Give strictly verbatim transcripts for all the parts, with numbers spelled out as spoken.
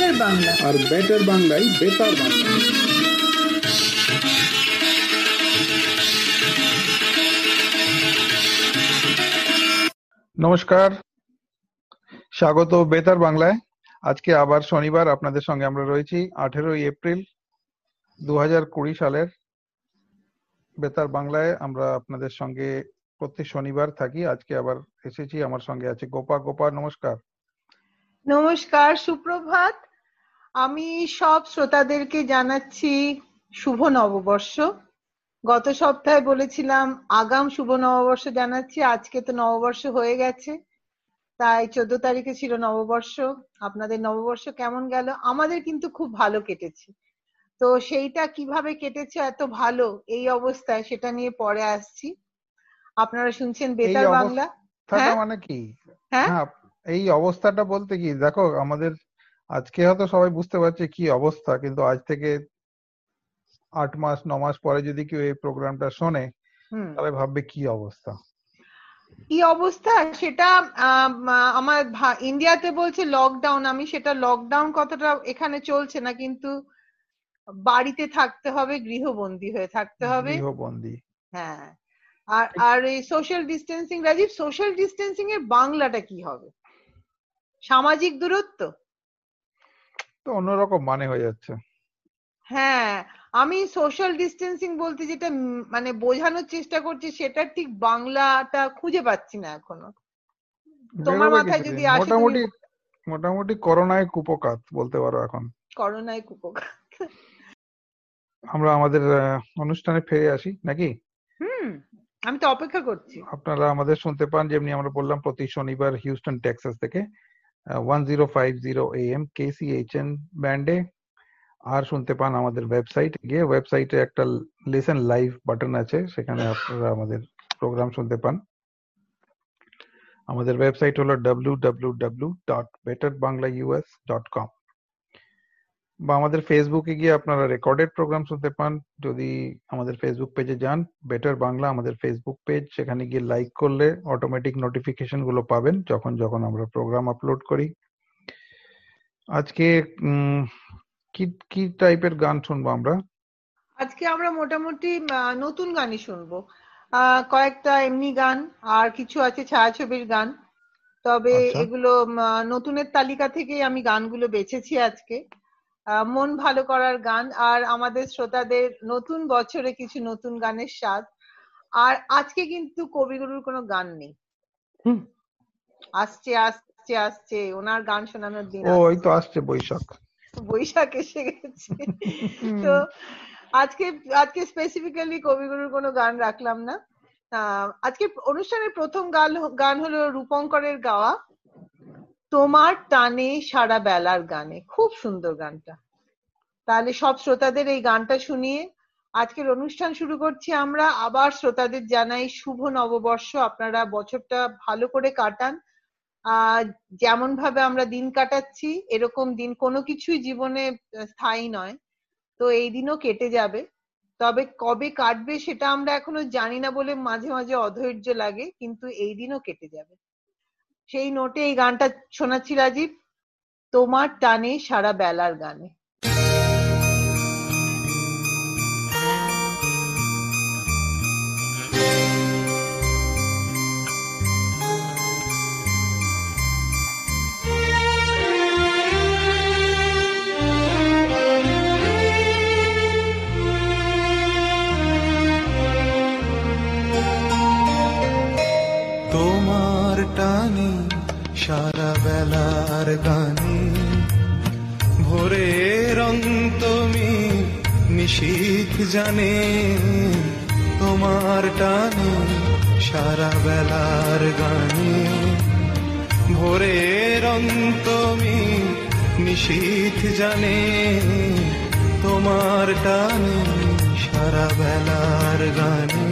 Better Bangla, আর better বাংলায় বেতার বাংলা। নমস্কার, স্বাগত বেতার বাংলায়। আজকে আবার শনিবার আপনাদের সঙ্গে আমরা রয়েছি। আঠেরোই এপ্রিল দু হাজার কুড়ি সালের বেতার বাংলায় আমরা আপনাদের সঙ্গে প্রতি শনিবার থাকি। আজকে আবার এসেছি, আমার সঙ্গে আছে গোপা। গোপা, নমস্কার। নমস্কার, সুপ্রভাত। আমি সব শ্রোতাদেরকে জানাচ্ছি শুভ নববর্ষ। গত সপ্তাহে বলেছিলাম আগাম শুভ নববর্ষ জানাচ্ছি, আজকে তো নববর্ষ হয়ে গেছে, তাই চোদ্দ তারিখে ছিল নববর্ষ। আপনাদের নববর্ষ কেমন গেল? আমাদের কিন্তু খুব ভালো কেটেছে। তো সেইটা কিভাবে কেটেছে এত ভালো এই অবস্থায়, সেটা নিয়ে পরে আসছি। আপনারা শুনছেন বেতার বাংলা। হ্যাঁ, মানে কি হ্যাঁ এই অবস্থাটা বলতে কি, দেখো আমাদের আজকে হয়তো সবাই বুঝতে পারছে কি অবস্থা, কিন্তু আজ থেকে আট মাস ন মাস পরে যদি কেউ এই প্রোগ্রামটা শোনে তাহলে ভাববে কি অবস্থা কি অবস্থা সেটা। আমার ইন্ডিয়াতে বলছে লকডাউন, আমি সেটা লকডাউন কথাটা এখানে চলছে না, কিন্তু বাড়িতে থাকতে হবে, গৃহবন্দী হয়ে থাকতে হবে। গৃহবন্দী, হ্যাঁ। আর আর এই social distancing, Rajiv, social distancing এর বাংলাটা কি হবে? সামাজিক দূরত্ব তো অন্যরকম মানে হয়ে যাচ্ছে। হ্যাঁ, আমি সোশ্যাল ডিস্টেন্সিং বলতে যেটা মানে বোঝানোর চেষ্টা করছি সেটা ঠিক বাংলাটা খুঁজে পাচ্ছি না এখনো। তোমার মাথায় যদি আসে, মোটামুটি মোটামুটি করোনায় কুপকাত বলতে পারো এখন। করোনায় কুপকাত। আমরা আমাদের অনুষ্ঠানে ফিরে আসি নাকি? হুম, আমি তো অপেক্ষা করছি। আপনারা আমাদের শুনতে পান, যেমনি আমরা বললাম, প্রতি শনিবার হিউস্টন টেক্সাস থেকে one zero five zero A M K C H N ব্যান্ডে। আর শুনতে পান আমাদের ওয়েবসাইটে গিয়ে। ওয়েবসাইটে একটা লিসেন লাইভ বাটন আছে, সেখানে আপনারা আমাদের প্রোগ্রাম শুনতে পান। আমাদের ওয়েবসাইট হলো W W W dot better Bangla US dot com. বা আমাদের ফেসবুকে গিয়ে আপনারা রেকর্ডেড প্রোগ্রাম শুনতে পান। যদি আমাদের ফেসবুক পেজে যান, বেটার বাংলা আমাদের ফেসবুক পেজ, সেখানে গিয়ে লাইক করলে অটোমেটিক নোটিফিকেশন গুলো পাবেন যখন যখন আমরা প্রোগ্রাম আপলোড করি। আজকে উম কি কি টাইপের গান শুনবো আমরা? আজকে আমরা মোটামুটি নতুন গানই শুনবো। আহ কয়েকটা এমনি গান আর কিছু আছে ছায়াছবির গান। তবে এগুলো নতুনের তালিকা থেকেই আমি গানগুলো বেছেছি আজকে। মন ভালো করার গান, আর আমাদের শ্রোতাদের নতুন বছরে কিছু নতুন গানের স্বাদ। আর আজকে কিন্তু কবিগুরুর কোনো গান নেই। আসছে আসছে আসছে ওনার গান শোনানোর দিন। ওই তো আসছে বৈশাখ, বৈশাখ এসে গেছে। তো আজকে আজকে স্পেসিফিক্যালি কবিগুরুর কোনো গান রাখলাম না। আজকে অনুষ্ঠানের প্রথম গান গান হলো রূপঙ্করের গাওয়া তোমার টানে সারা বেলার গানে। খুব সুন্দর গানটা। তাহলে সব শ্রোতাদের এই গানটা শুনিয়ে আজকের অনুষ্ঠান শুরু করছি আমরা। আবার শ্রোতাদের জানাই শুভ নববর্ষ। আপনারা বছরটা ভালো করে কাটান। আহ যেমন ভাবে আমরা দিন কাটাচ্ছি, এরকম দিন কোনো কিছুই জীবনে স্থায়ী নয়, তো এই দিনও কেটে যাবে। তবে কবে কাটবে সেটা আমরা এখনো জানি না বলে মাঝে মাঝে অধৈর্য লাগে, কিন্তু এই দিনও কেটে যাবে। সেই নোটে এই গানটা শোনাচ্ছি রাজীব, তোমার টানে সারা বেলার গানে। সারা বেলার গানে ভোরে রং তুমি নিশীথ জানে, তোমার টানে সারা বেলার গানে ভোরে রং তুমি নিশীথ জানে, তোমার টানে সারা বেলার গানে।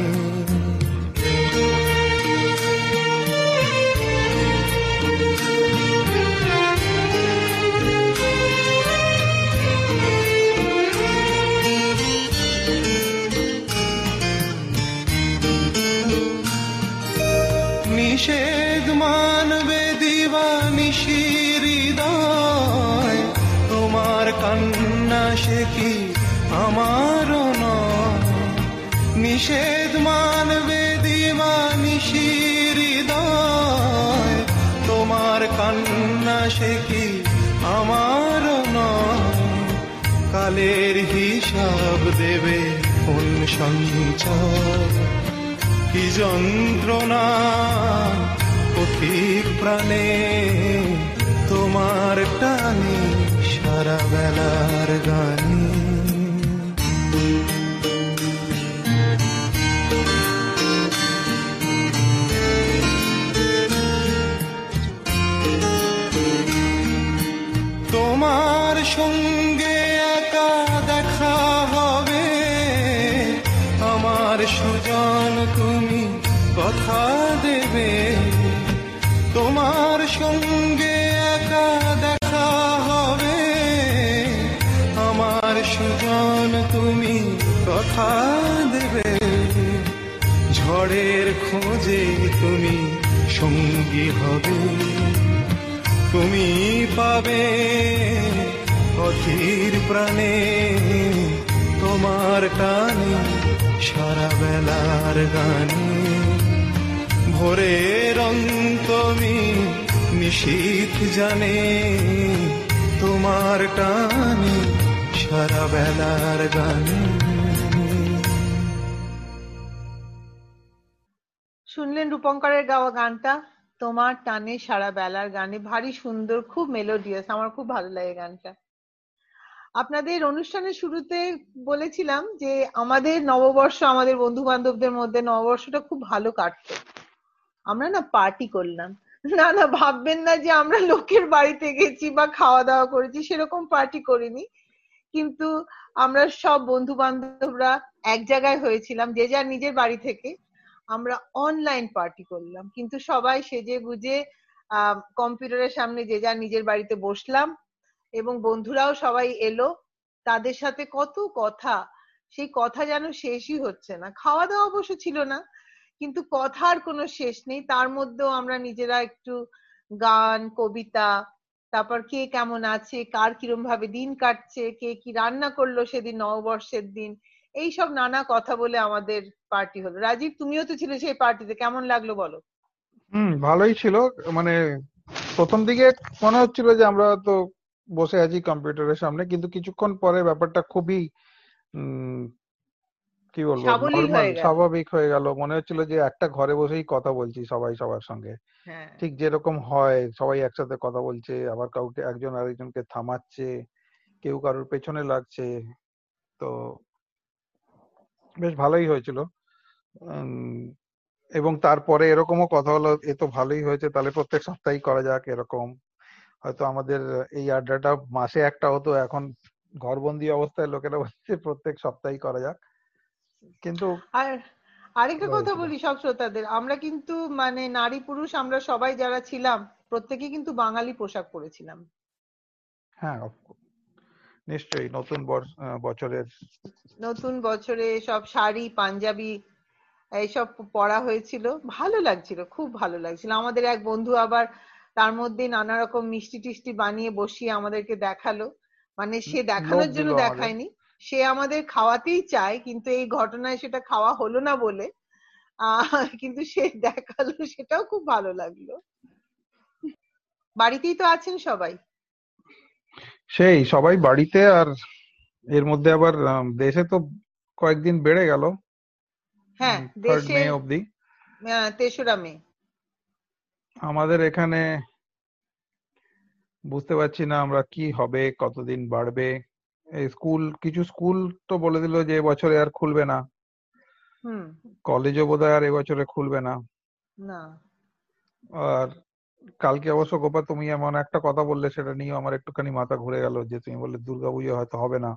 নিষেধ মানবে দিবানিশি হৃদয়, নিষেধ মানবে দিবানিশি হৃদয়, তোমার কান্না সে কি আমার নয়, কালের হিসাব দেবে কোন সঞ্চয়, কি যন্ত্রণা পথিক প্রাণে, তোমার টানে সারা বেলার গানে। তোমার সঙ্গে একা দেখা হবে, আমার সুজন তুমি কথা দেবে, তোমার সঙ্গে একা দেখা হবে, আমার সুজন তুমি কথা দেবে, ঝড়ের খোঁজে তুমি সঙ্গী হবে, তুমি পাবে অধীর প্রাণে, তোমার টানে সারা বেলার গানে, ভোরের অন্তমি নিশীথ জানে, তোমার টানে সারা বেলার গানে। শুনলেন রূপঙ্করের গাওয়া গানটা তোমার টানে সারা বেলার গানে, ভারী সুন্দর, খুব মেলোডিয়াস, আমার খুব ভালো লাগে গানটা। আপনাদের অনুষ্ঠানের শুরুতে বলেছিলাম যে আমাদের নববর্ষ, আমাদের বন্ধু বান্ধবদের মধ্যে নববর্ষটা খুব ভালো কাটতো, আমরা না পার্টি করলাম। না না ভাববেন না যে আমরা লোকের বাড়িতে গেছি বা খাওয়া দাওয়া করেছি, সেরকম পার্টি করিনি, কিন্তু আমরা সব বন্ধু বান্ধবরা এক জায়গায় হয়েছিলাম, যে যার নিজের বাড়ি থেকে আমরা অনলাইন পার্টি করলাম, কিন্তু সবাই সেজে গুজে আহ কম্পিউটারের সামনে যে যার নিজের বাড়িতে বসলাম, এবং বন্ধুরাও সবাই এলো, তাদের সাথে কত কথা, সেই কথা যেন শেষই হচ্ছে না। খাওয়া দাওয়া অবশ্য ছিল না, কিন্তু কথার কোনো শেষ নেই। তার মধ্যেও আমরা নিজেরা একটু গান, কবিতা, তারপর কে কেমন আছে, কার কিরম ভাবে দিন কাটছে, কে কি রান্না করলো সেদিন নববর্ষের দিন, এইসব নানা কথা বলে আমাদের পার্টি হলো। রাজীব, তুমিও তো ছিলে সেই পার্টিতে, কেমন লাগলো বলো? হুম, ভালোই ছিল। মানে প্রথম দিকে মনে হচ্ছিল যে আমরা তো বসে আছি কম্পিউটারের সামনে, কিন্তু কিছুক্ষণ পরে ব্যাপারটা খুবই উম কি বলবো, সাবলীল নর্মাল, হয়ে গেল। স্বাভাবিক হয়ে গেল। মনে হচ্ছিল যে একটা ঘরে বসেই কথা বলছি সবাই সবার সঙ্গে, হ্যাঁ, ঠিক যেরকম হয় সবাই একসাথে কথা বলছে, আবার কাউকে একজন আরেকজনকে থামাচ্ছে, কেউ কারোর পেছনে লাগছে, তো বেশ ভালোই হয়েছিল। উম, এবং তারপরে এরকমও কথা হলো, এ তো ভালোই হয়েছে, তাহলে প্রত্যেক সপ্তাহেই করা যাক এরকম। হয়তো আমাদের এই আড্ডাটা মাসে একটা হতো, এখন ঘরবন্দি অবস্থায় লোকেরা বলছে প্রত্যেক সপ্তাহেই করা যাক, কিন্তু আর আরেকটা ভালো কথা হয়েছিল। বলি সব শ্রোতাদের, আমরা কিন্তু মানে নারী পুরুষ আমরা সবাই যারা ছিলাম প্রত্যেকে কিন্তু বাঙালি পোশাক পরেছিলাম। হ্যাঁ, নিশ্চয়ই নতুন বর- আহ, বছরের নতুন বছরে সব শাড়ি, পাঞ্জাবি এইসব পরা হয়েছিল, ভালো লাগছিল, খুব ভালো লাগছিল। আমাদের এক বন্ধু আবার তার মধ্যে নানা রকম মিষ্টি টিষ্টি বানিয়ে বসিয়ে আমাদেরকে দেখালো, মানে সে লোভ দেখানোর দিল জন্য আমাদের। দেখায়নি, সে আমাদের খাওয়াতেই চায়, কিন্তু এই ঘটনায় সেটা খাওয়া হলো না বলে আহ কিন্তু সে দেখালো, সেটাও খুব ভালো লাগলো। বাড়িতেই তো আছেন সবাই? সেই সবাই বাড়িতে, আর এর মধ্যে আবার আম, দেশে তো কয়েকদিন বেড়ে গেল, হ্যাঁ, থার্ড মে দেশের অবধি। আহ, তেসরা মে। আমাদের এখানে বুঝতে পারছি না আমরা কি হবে, কতদিন বাড়বে। এই স্কুল, কিছু স্কুল তো বলে দিল যে এবছরে আর খুলবে না, হুম। কলেজও বোধহয় আর এবছরে খুলবে না। না, আর কালকে অবশ্য গোপা তুমি এমন একটা কথা বললে, সেটা নিয়ে আমার একটুখানি মাথা ঘুরে গেল, যে তুমি বললে দুর্গাপুজো হয়তো হবে না।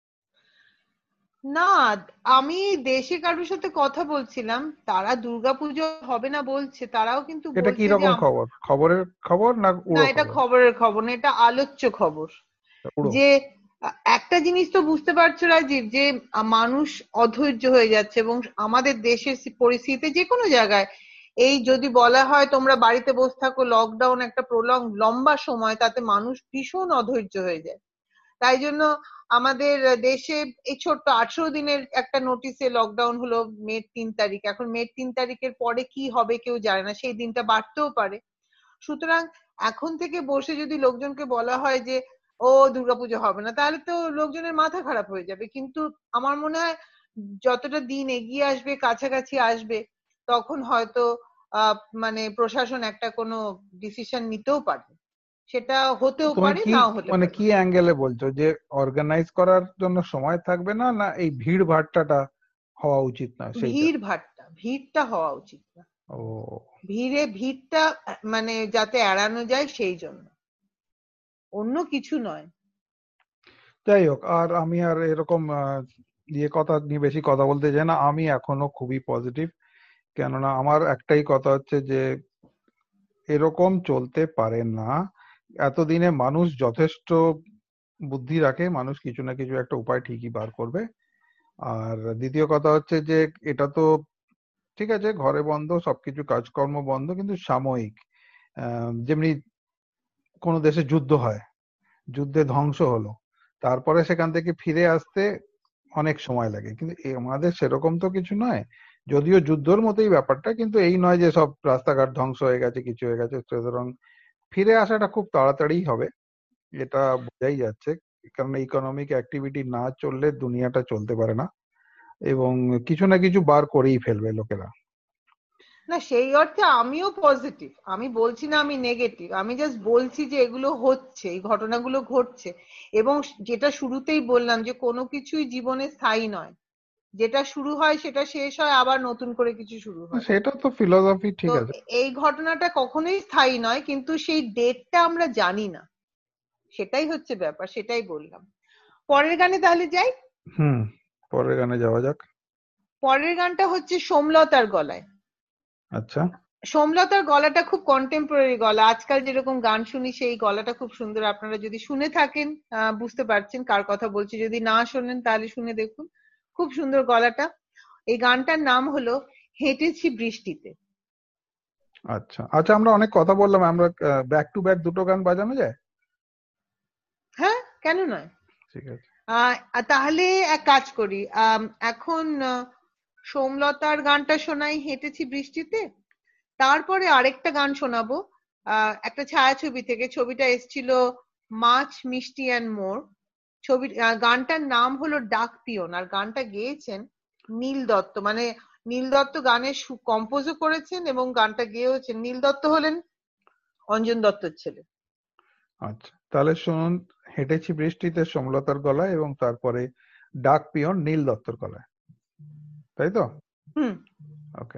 না, আমি দেশে কারোর সাথে কথা বলছিলাম, তারা দুর্গাপুজো হবে না বলছে, তারাও কিন্তু এটা কি বলছে যে রকম আম- খবর? খবরের খবর না না, উড়ো এটা খবর? খবরের খবর না, এটা আলোচ্য খবর। উড়ো। যে আহ, একটা জিনিস তো বুঝতে পারছো রাজীব, যে আহ, মানুষ অধৈর্য হয়ে যাচ্ছে, এবং আমাদের দেশের সি- পরিস্থিতিতে যে কোনো জায়গায় এই যদি বলা হয় তোমরা বাড়িতে বসে থাকো, লকডাউন একটা প্রলং লম্বা সময়, তাতে মানুষ ভীষণ অধৈর্য হয়ে যায়। তাই জন্য আমাদের দেশে এই ছোট্ট আঠারো দিনের একটা নোটিশে লকডাউন হলো মে তিন তারিখ। এখন মে তিন তারিখের পরে কি হবে কেউ জানে না, সেই দিনটা বাড়তেও পারে। সুতরাং এখন থেকে বসে যদি লোকজনকে বলা হয় যে ও দুর্গাপুজো হবে না, তাহলে তো লোকজনের মাথা খারাপ হয়ে যাবে। কিন্তু আমার মনে হয় যতটা দিন এগিয়ে আসবে, কাছাকাছি আসবে, তখন হয়তো আহ মানে প্রশাসন একটা কোনো ডিসিশন নিতেও পারবে। সেটা হতেও পারে, নাও হতে পারে। মানে কি অ্যাঙ্গেলে বলছো যে অর্গানাইজ করার জন্য সময় থাকবে না, না এই ভিড় ভাট্টাটা হওয়া উচিত না? ভিড় ভাট্টা ভিড়টা হওয়া উচিত না। ও, ভিড়ে ভিড়টা মানে যাতে এড়ানো যায় সেই জন্য, অন্য কিছু নয়। যাই হোক, আর আমি আর এরকম ইয়ে কথা নিয়ে বেশি কথা বলতে চাই না। আমি এখনো খুবই পজিটিভ, কেননা আমার একটাই কথা হচ্ছে যে এরকম চলতে পারে না। এতদিনে মানুষ যথেষ্ট বুদ্ধি রাখে, মানুষ কিছু না কিছু একটা উপায় ঠিকই বার করবে। আর দ্বিতীয় কথা হচ্ছে যে এটা তো ঠিক আছে, ঘরে বন্ধ, সবকিছু কাজকর্ম বন্ধ, কিন্তু সাময়িক। যেমনি কোনো দেশে যুদ্ধ হয়, যুদ্ধে ধ্বংস হলো, তারপরে সেখান থেকে ফিরে আসতে অনেক সময় লাগে, কিন্তু আমাদের সেরকম তো কিছু নয়। যদিও যুদ্ধর মতোই ব্যাপারটা, কিন্তু এই নয় যে সব রাস্তাঘাট ধ্বংস হয়ে গেছে, কিছু হয়ে গেছে। সুতরাং ফিরে আসাটা খুব তাড়াতাড়ি হবে, এটা বোঝাই যাচ্ছে। কারণ ইকোনমিক অ্যাক্টিভিটি না চললে দুনিয়াটা চলতে পারে না, এবং কিছু না কিছু বার করেই ফেলবে লোকেরা। না, সেই অর্থে আমিও পজিটিভ, আমি বলছি না আমি নেগেটিভ। আমি জাস্ট বলছি যে এগুলো হচ্ছে, এই ঘটনাগুলো ঘটছে। এবং যেটা শুরুতেই বললাম যে কোনো কিছুই জীবনে স্থায়ী নয়, যেটা শুরু হয় সেটা শেষ হয়, আবার নতুন করে কিছু শুরু হয়। সেটা তো ফিলোসফি, ঠিক আছে। এই ঘটনাটা কখনোই স্থায়ী নয়, কিন্তু সেই ডেটটা আমরা জানি না, সেটাই হচ্ছে ব্যাপার, সেটাই বললাম। পরের গানে তাহলে যাই। হুম, পরের গানে যাওয়া যাক। পরের গানটা হচ্ছে সোমলতার গলায়। আচ্ছা, সোমলতার গলাটা খুব কন্টেম্পোরারি গলা। আজকাল যেরকম গান শুনি সেই গলাটা খুব সুন্দর। আপনারা যদি শুনে থাকেন বুঝতে পারছেন কার কথা বলছি, যদি না শোনেন তাহলে শুনে দেখুন, খুব সুন্দর গলাটা। এই গানটার নাম হলো হেঁটেছি বৃষ্টিতে। আচ্ছা আচ্ছা, আমরা অনেক কথা বললাম, আমরা ব্যাক টু ব্যাক দুটো গান বাজানো যায়? হ্যাঁ, কেন নয়। ঠিক আছে, তাহলে এক কাজ করি, এখন সোমলতার গানটা শোনাই, হেঁটেছি বৃষ্টিতে। তারপরে আরেকটা গান শোনাবো আহ একটা ছায়াছবি থেকে। ছবিটা এসেছিল মাছ, মিষ্টি অ্যান্ড মোর। ছবি গানটার নাম হলো ডাক পিয়ন, আর গানটা গেয়েছেন নীল দত্ত। মানে নীল দত্ত গানের কম্পোজও করেছেন এবং গানটা গেয়েছেন। নীল দত্ত হলেন অঞ্জন দত্তর ছেলে। আচ্ছা, তাহলে শুনুন হেঁটেছি বৃষ্টিতে সোমলতার গলায়, এবং তারপরে ডাক পিয়ন নীল দত্তর গলায়, তাই তো? হুম, ওকে।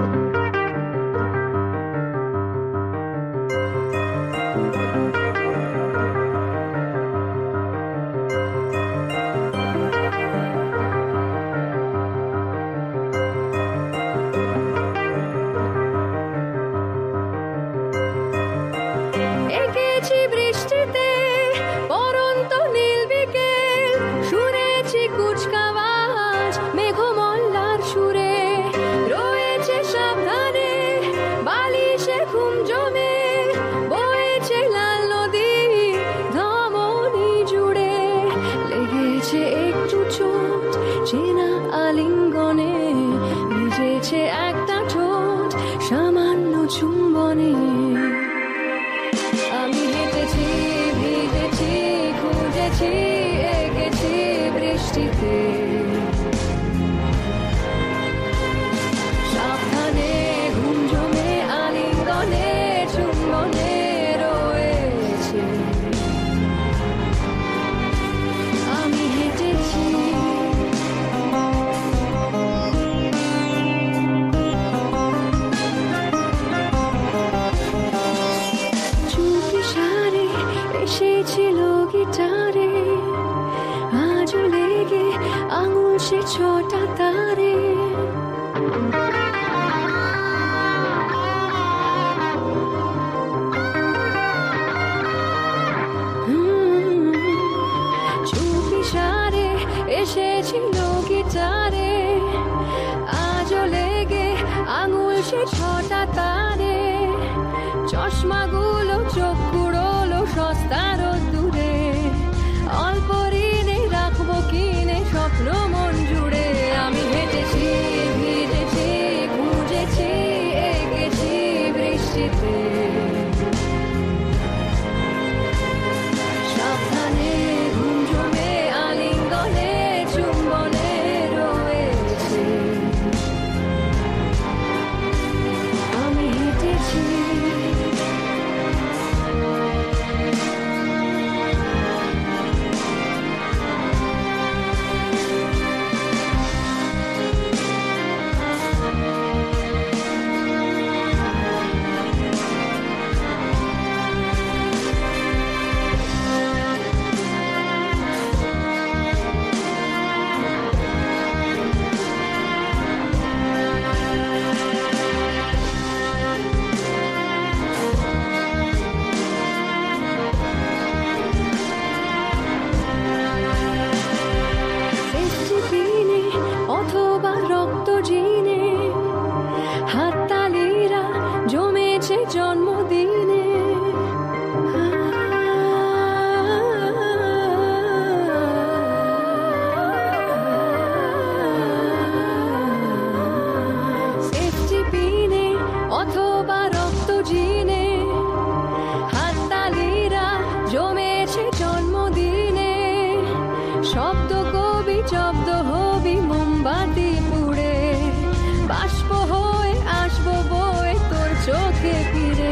ছোটা তারে চুপি সারে এসেছিল গিটারে, আজও লেগে আঙুল সে ছটা তারে। চশমাগুলো চোখ কুড়োলো সস্তার দূরে, অল্প ঋণে রাখ রক্ত জিনে, হাততালিরা জমেছে জন্মদিনে। সেফটি পিনে অথবা রক্ত জিনে, হাততালিরা জমেছে জন্মদিনে। শব্দ কবি জব্দ হবি মোমবাতি পুড়ে, বাষ্প হয়ে আসবো বয়ে তোর চোখে ফিরে।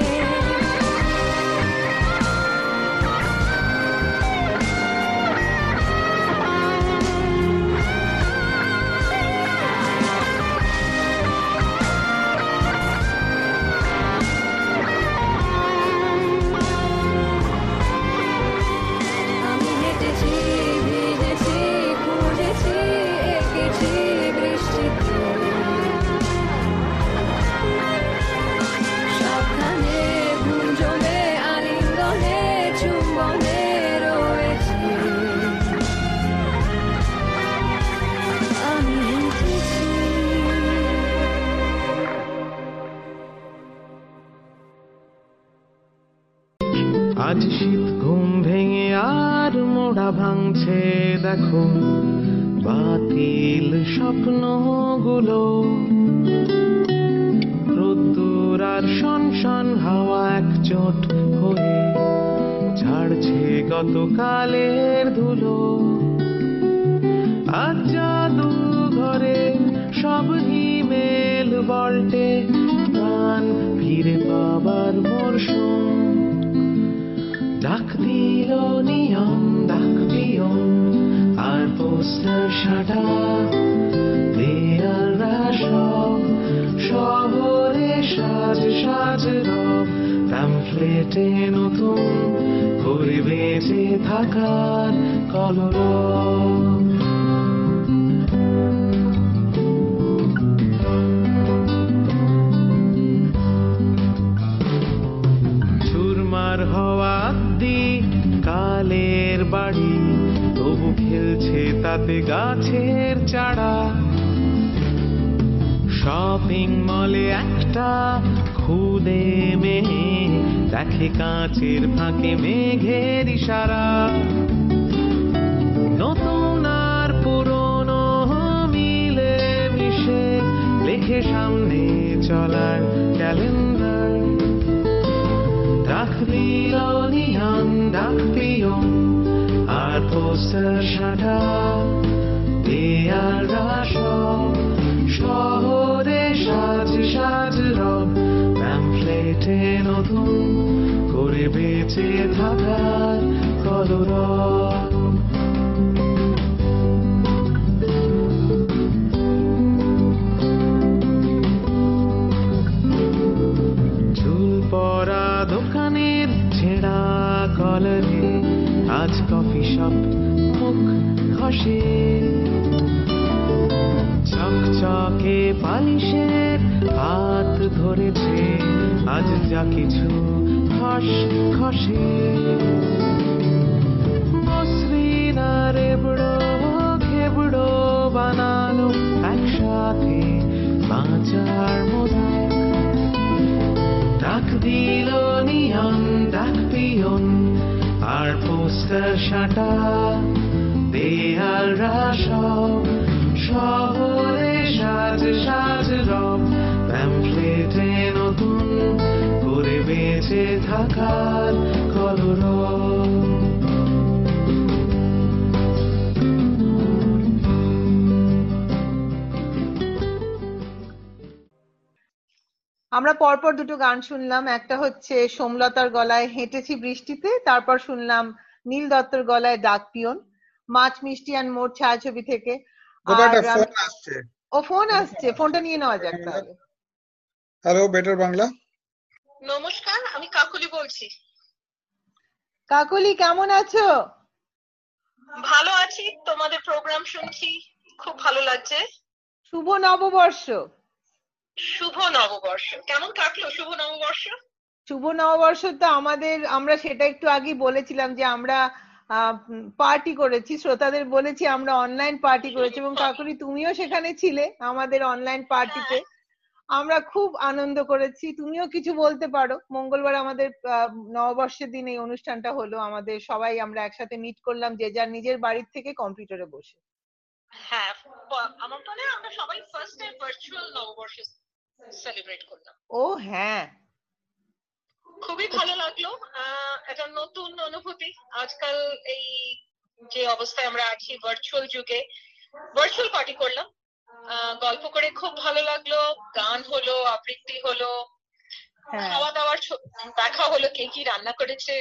আমি হেঁটেছি, ভিজেছি, খুঁজেছি, এঁকেছি বৃষ্টিতে। সবখানে গুঞ্জনে, আলিঙ্গনে, চুম্বনে রয়েছে। আমি হেঁটেছি। আজ শীত ঘুম ভেঙে আর মোড়া ভাঙছে দেখো, বাতিল স্বপ্নগুলো। রোদ্দুর আর শনশন হাওয়া একজোট হয়ে ঝাড়ছে গতকালের ধুলো। আজ জাদু ঘরে সব হিমেল বল্টে, প্রাণ ফিরে পাবার মরশুম। ডাক দিল নিয়ম, ডাক পিয়ন আর পোস্টার সাটা, দেয়ালরা সব শহরে সাজ সাজ রব। প্যাম্পলেটে নতুন করে বেঁচে থাকার কলরব। চুরমার হওয়া দি কালের বাড়ি, তবু খেলছে তাতে গাছের চারা। শপিং মলে একটা খুদে মেয়ে দেখে কাঁচের ফাঁকে মেঘের ইশারা। নতুন আর পুরনো মিলে মিশে লেখে সামনে চলার ক্যালেন্ডার। ডাক দিল নিয়ন, ডাক পিয়ন আর পোস্টার সাটা, দেয়ালরা সব শহরে সাজ সাজ রব। প্যাম্পলেটে নতুন করে বেঁচে থাকার কলরব। চুল পরা দোকানের ছেঁড়া কলারে আজ কফি শপ মুখ ঘষে। চকচকে পালিশের হাত ধরেছে আজ যা কিছু খস খসে। মসৃণ আর এবড়ো খেবড়ো বানালো একসাথে বাঁচার মোজাক। ডাক দিল নিয়ন, ডাক পিয়ন আর পোস্টার সাটা, দেয়ালরা সব শহরে সাজ সাজ রব। প্যাম্পলেটে নতুন করে বেঁচে থাকার কলরব। আমরা পরপর দুটো গান শুনলাম, একটা হচ্ছে সোমলতার গলায় হেঁটেছি বৃষ্টিতে, তারপর শুনলাম নীল দত্তর গলায় ডাক পিয়ন, মাছ মিষ্টি আর মোর ছায়াছবি থেকে। ও ফোন আসছে, ফোনটা নিয়ে নেওয়া যাক তাহলে। Hello, better Bangla. নমস্কার, আমি কাকুলি বলছি। কাকুলি কেমন আছো? ভালো আছি, তোমাদের প্রোগ্রাম শুনছি, খুব ভালো লাগছে। শুভ নববর্ষ। শুভ নববর্ষ। কেমন কাটলো শুভ নববর্ষ? শুভ নববর্ষ তো আমাদের, আমরা সেটা একটু আগে বলেছিলাম যে আমরা পার্টি করেছি, শ্রোতাদের বলেছি আমরা অনলাইন পার্টি করেছি এবং কাকুলি তুমিও সেখানে ছিলে আমাদের অনলাইন পার্টিতে। আমরা খুব আনন্দ করেছি। তুমিও কিছু বলতে পারো। মঙ্গলবার আমাদের আহ, নববর্ষের দিন এই অনুষ্ঠানটা হলো, আমাদের সবাই আমরা একসাথে মিট করলাম যে যার নিজের বাড়ির থেকে কম্পিউটারে বসে। হ্যাঁ, প- আমার মনে হয় আমরা সবাই ফার্স্ট টাইম ভার্চুয়াল নববর্ষ সেলিব্রেট করলাম। ও হ্যাঁ, খুবই ভালো লাগলো। আহ একটা নতুন অনুভূতি। আজকাল এই যে অবস্থায় আমরা আছি ভার্চুয়াল যুগে, ভার্চুয়াল পার্টি করলাম, আহ, গল্প করে খুব ভালো লাগলো। গান হলো, আবৃত্তি হলো, হ্যাঁ। খাওয়া দাওয়ার ছ- দেখা হলো, কে কি রান্না করেছে।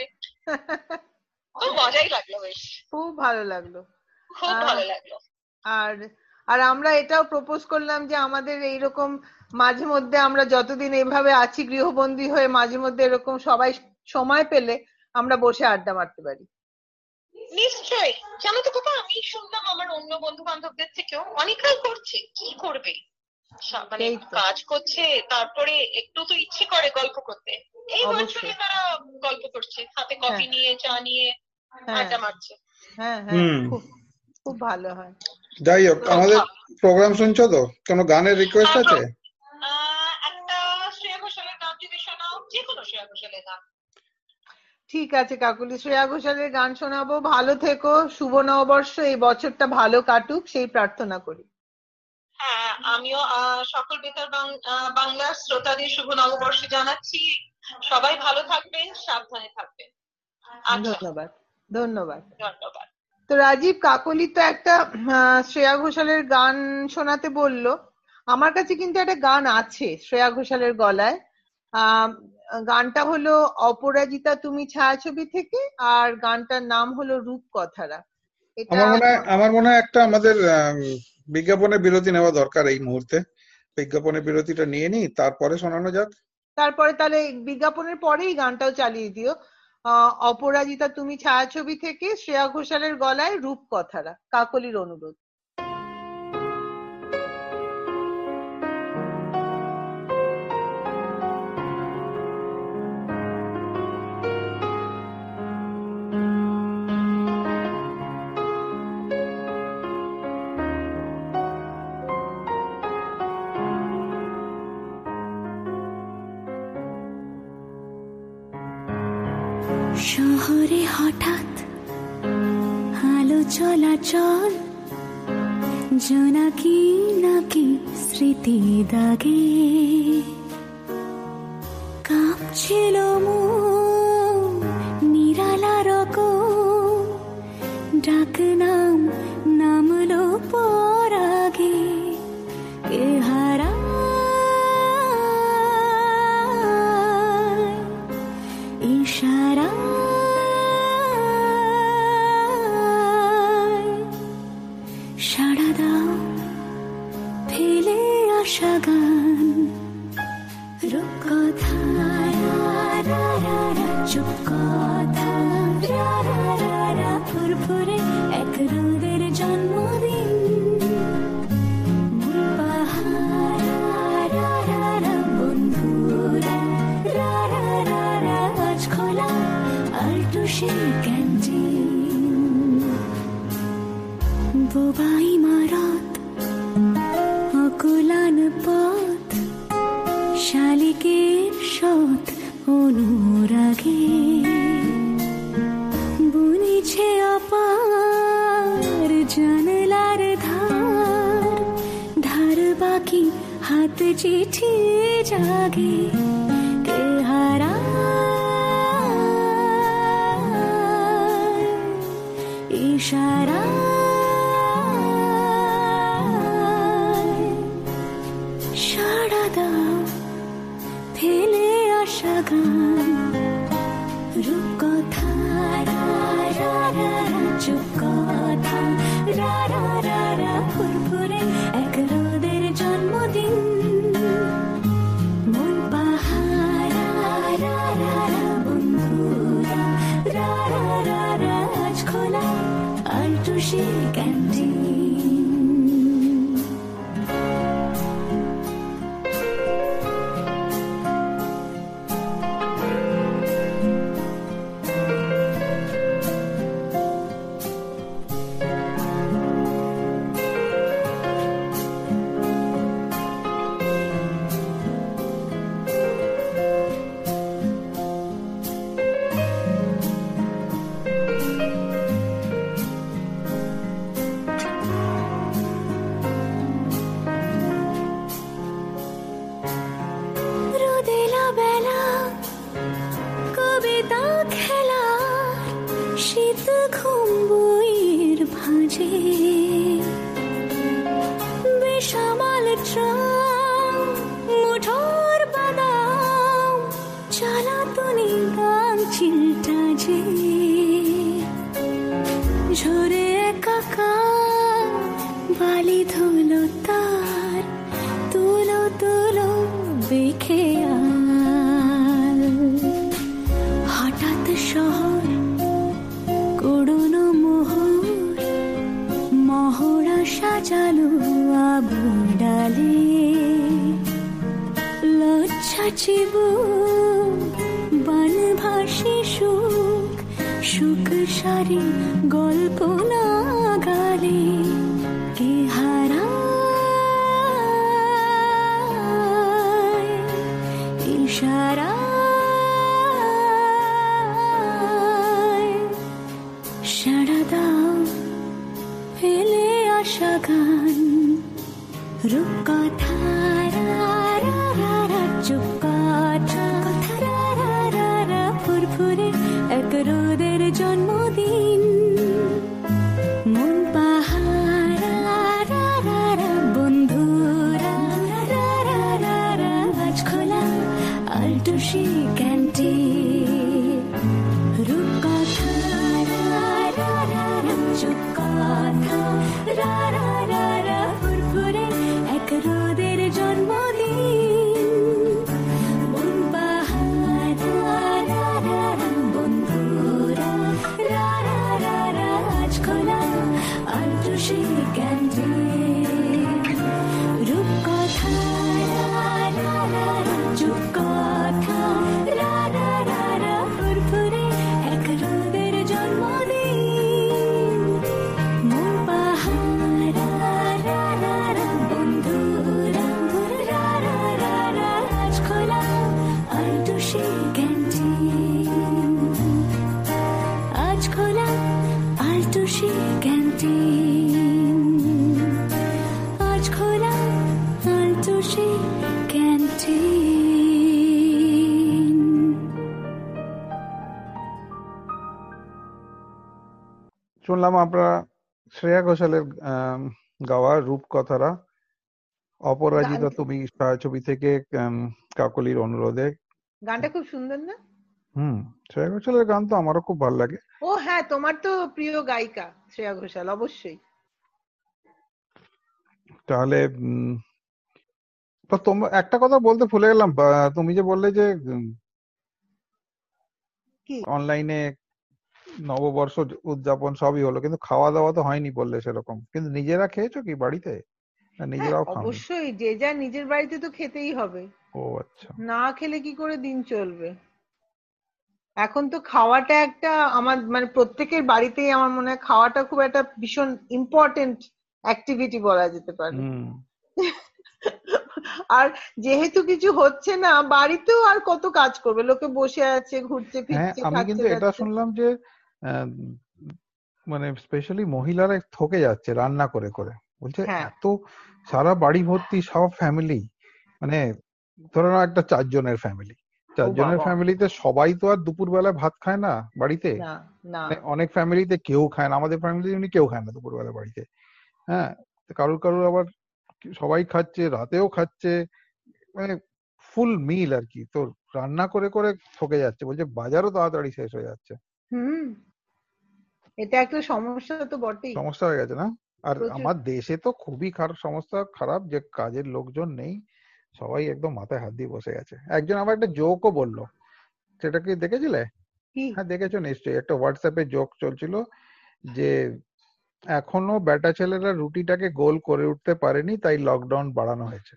খুব মজাই লাগলো, বেশ খুব ভালো লাগলো। খুব আহ, ভালো লাগলো। আর আর আমরা এটাও প্রপোজ করলাম যে আমাদের এইরকম মাঝে মধ্যে আমরা যতদিন এইভাবে আছি গৃহবন্দী হয়ে, মাঝে মধ্যে এরকম সবাই সময় পেলে আমরা বসে আড্ডা মারতে পারি। নিশ্চয়ই। জানো তো কথা, আমি শুনলাম আমার অন্য বন্ধু বান্ধবদের থেকেও অনেকেই করছে। কি করবে, সা- মানে সেই তো। কাজ করছে, তারপরে একটু তো ইচ্ছে করে গল্প করতে। এই অবশ্যই। ভার্চুয়ালি তারা গল্প করছে, হাতে কফি হ্যাঁ। নিয়ে, চা নিয়ে হ্যাঁ। আড্ডা মারছে। হ্যাঁ হ্যাঁ, হুম। খুব খুব ভালো হয়। যাই হোক, আমাদের প্রোগ্রাম শুনছো তো? কোনো গানের রিকোয়েস্ট আছে? আহ, একটা শ্রেয়া ঘোষালের গান যদি শোনাও, যে কোনো শ্রেয়া ঘোষালের গান। ঠিক আছে কাকুলি, শ্রেয়া ঘোষালের গান শোনাবো। ভালো থেকো, শুভ নববর্ষ, এই বছরটা ভালো কাটুক সেই প্রার্থনা করি। হ্যাঁ, আমিও আহ, সকল বেতার বাং- আহ, বাংলা শ্রোতাদের শুভ নববর্ষ জানাচ্ছি। সবাই ভালো থাকবেন, সাবধানে থাকবেন। আচ্ছা, ধন্যবাদ ধন্যবাদ। ধন্যবাদ। তো রাজীব, কাকলি তো একটা আহ, শ্রেয়া ঘোষালের গান শোনাতে বললো। আমার কাছে কিন্তু একটা গান আছে শ্রেয়া ঘোষালের গলায়। আহ গানটা হলো অপরাজিতা তুমি ছায়াছবি থেকে, আর গানটার নাম হলো রূপকথারা। এটা আমার মনে হয় আমার মনে হয় একটা আমাদের আম, বিজ্ঞাপনের বিরতি নেওয়া দরকার এই মুহূর্তে। বিজ্ঞাপনের বিরতিটা নিয়ে নিই, তারপরে শোনানো যাক। তারপরে তাহলে বিজ্ঞাপনের পরেই গানটাও চালিয়ে দিও। আহ অপরাজিতা তুমি ছায়াছবি থেকে, শ্রেয়া ঘোষালের গলায় রূপকথারা, কাকলির অনুরোধ। শহরে হঠাৎ আলো চলাচল, জোনাকি নাকি স্মৃতি দাগে, কাঁপছিল মন নিরালা রকম, ডাক নাম নামলো পরাগে, কে হারা ইশারা সাড়া দাও ফেলে আসা গান, রূপকথা চুপ কথা, ফুরফুরে এক রোদের জন্মদিন, পাহাড় বন্ধুরা আজ খোলা আলটুসে ক্যান্টিন, বোবা ইমারত অকুলান পথ, শালিকের সৎ অনুরাগে, বুনেছে অপার জানলার ধার, ধার বাকি হাত চিঠি জাগে, কে হারা ইশারা সাড়া দাও ফেলে আসা গান, রূপকথা চুপ কথা, ফুরফুরে এক রোদের জন্মদিন, মন পাহাড় বন্ধুরা আজ খোলা আলটুসি ক্যান্টিন। হবে খেয়াল। হঠাৎ শহর করুণ মোহর, মহড়া সাজালো আবুর ডালে। লজ্জা চিবু বানভাসী সুখ, সুখ সারি গল্প না গালে। কে হারায় ইশারায়, সাড়া দাও ফেলে আসা গান। রূপকথা চুপকথা ফুরফুরে এক রোদের জন্মদিন। মন পাহাড় বন্ধুরা আজ খোলা আলটুসি ক্যান্টিন। রূপকথা চুপকথা ফুরফুরে এক রোদের জন্মদিন। মন পাহাড় বন্ধুরা আজ খোলা আলটুসি ক্যান্টিন। রূপকথা চুপকথা ফুরফুরে এক রোদের জন্মদিন। মন পাহাড় বন্ধুরা আজ খোলা আলটুসি ক্যান্টিন। আজ খোলা আলটুসি ক্যান্টিন। আজ খোলা আলটুসি ক্যান্টিন। শুনলাম আপনারা শ্রেয়া ঘোষালের আম, গাওয়া রূপকথারা, অপরাজিতা তুমি ছবি থেকে আম, কাকলির অনুরোধে। গানটা খুব সুন্দর না? হুম, শ্রেয়া ঘোষালের গান তো আমারও খুব ভালো লাগে। ও হ্যাঁ, তোমার তো প্রিয় গায়িকা শ্রেয়া ঘোষাল, অবশ্যই। তাহলে উম, তো তোমরা একটা কথা বলতে ভুলে গেলাম, বা- তুমি যে বললে যে কি? অনলাইনে নববর্ষ উদযাপন সবই হলো, কিন্তু খাওয়া দাওয়া তো হয়নি বললে সেরকম। কিন্তু নিজেরা খেয়েছো কি বাড়িতে? না নিজেরাও হ্যাঁ, খাও? অবশ্যই, যে যা নিজের বাড়িতে তো খেতেই হবে, ও আচ্ছা। না খেলে কি করে দিন চলবে। এখন তো খাওয়াটা একটা আমার মানে প্রত্যেকের বাড়িতেই আমার মনে হয় খাওয়াটা খুব একটা ভীষণ ইম্পর্টেন্ট অ্যাক্টিভিটি বলা যেতে পারে। হুম, আর যেহেতু কিছু হচ্ছে না, বাড়িতেও আর কত কাজ করবে, লোকে বসে আছে, ঘুরছে হ্যাঁ ফিরছে, আমি খাচ্ছে কিন্তু এটা যাচ্ছে। শুনলাম যে আহ, মানে স্পেশালি মহিলারা ঠকে যাচ্ছে রান্না করে করে। বলছে হ্যাঁ। এত সারা বাড়ি ভর্তি সব ফ্যামিলি, মানে ধরো না একটা চারজনের ফ্যামিলি, চারজনের বাবা। ফ্যামিলিতে সবাই তো আর দুপুর বেলা ভাত খায় না বাড়িতে। না না মানে অনেক ফ্যামিলিতে কেউ খায় না, আমাদের ফ্যামিলিতে এমনি কেউ খায় না দুপুর বেলা বাড়িতে। হ্যাঁ, তো কারুর কারুর আবার সবাই খাচ্ছে, রাতেও খাচ্ছে, মানে ফুল মিল আর কি। তো রান্না করে করে ঠকে যাচ্ছে, বলছে বাজারও তাড়াতাড়ি শেষ হয়ে যাচ্ছে। হুম, এটা একটা সমস্যা তো বটেই। সমস্যা হয়ে গেছে না? আর প্রচুর। আমার দেশে তো খুবই খারাপ সমস্যা, খারাপ যে কাজের লোকজন নেই, সবাই একদম মাথায় হাত দিয়ে বসে গেছে। একজন আবার একটা জোকও বললো, সেটা কি দেখেছিলে? কি? হ্যাঁ দেখেছো নিশ্চয়ই, একটা হোয়াটসঅ্যাপে জোক চলছিল যে এখনো বেটা ছেলেরা রুটিটাকে গোল করে উঠতে পারেনি, তাই লকডাউন বাড়ানো হয়েছে।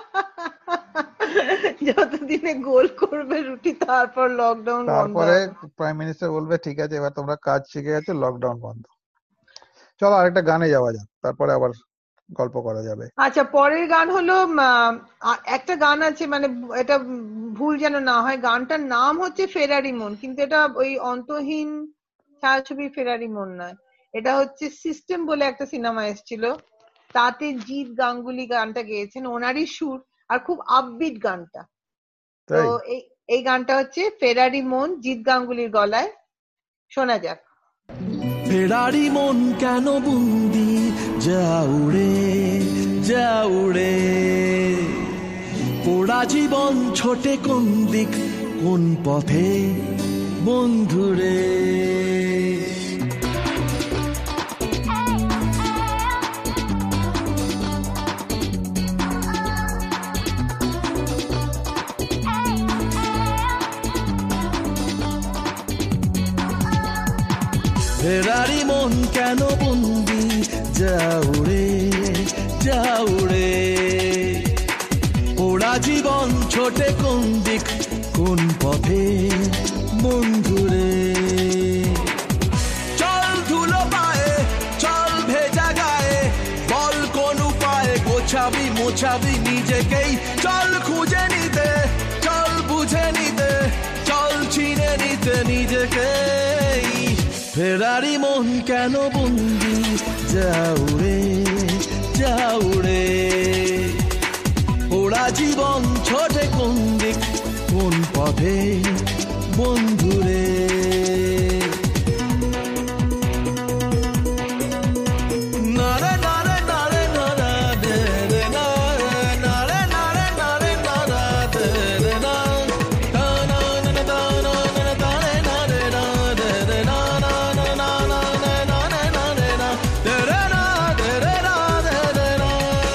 যতদিনে গোল করবে রুটি, তারপর লকডাউন বন্ধ তারপরে হবে। প্রাইম মিনিস্টার বলবে ঠিক আছে এবার তোমরা কাজ শিখে গেছো, লকডাউন বন্ধ। চলো আরেকটা গানে যাওয়া যাক, তারপরে আবার গল্প করা যাবে। আচ্ছা, পরের গান হলো উম, আহ, একটা গান আছে, মানে এটা ভুল যেন না হয়, গানটার নাম হচ্ছে ফেরারি মন, কিন্তু এটা ওই অন্তহীন ছায়াছবি ফেরারি মন নয়, এটা হচ্ছে সিস্টেম বলে একটা সিনেমা এসেছিল, তাতে জিৎ গাঙ্গুলি গানটা গেয়েছেন, ওনারই সুর, আর খুব আপবিট গানটা। তো তাই এই এই গানটা হচ্ছে ফেরারি মন, জিৎ গাঙ্গুলির গলায়, শোনা যাক। ফেরারি মন কেন বন্দি, যা উড়ে যা উড়ে, পোড়া জীবন ছোটে কোন দিক কোন পথে বন্ধুরে। ফেরারি মন কেন বন্দি যা উড়ে যা উড়ে ওরা জীবন ছোটে কোন দিক কোন পথে বন্ধুরে চল ধুলো পায়ে চল ভেজা গায়ে বল কোন উপায়ে গোছাবি মোছাবি নিজেকেই চল খুঁজে নিতে চল বুঝে নিতে চল চিনে নিতে নিজেকেই ফেরারি মন কেন বন্দি যা উড়ে যা উড়ে ওরা জীবন ছোটে কোন দিক কোন পথে বন্ধুরে নারে নারে নারে নারে দে রে না নারে নারে নারে নারে দে রে না না না না না না না না রে না দে রে না না না না না না না রে না দে রে না দে রে না দে রে না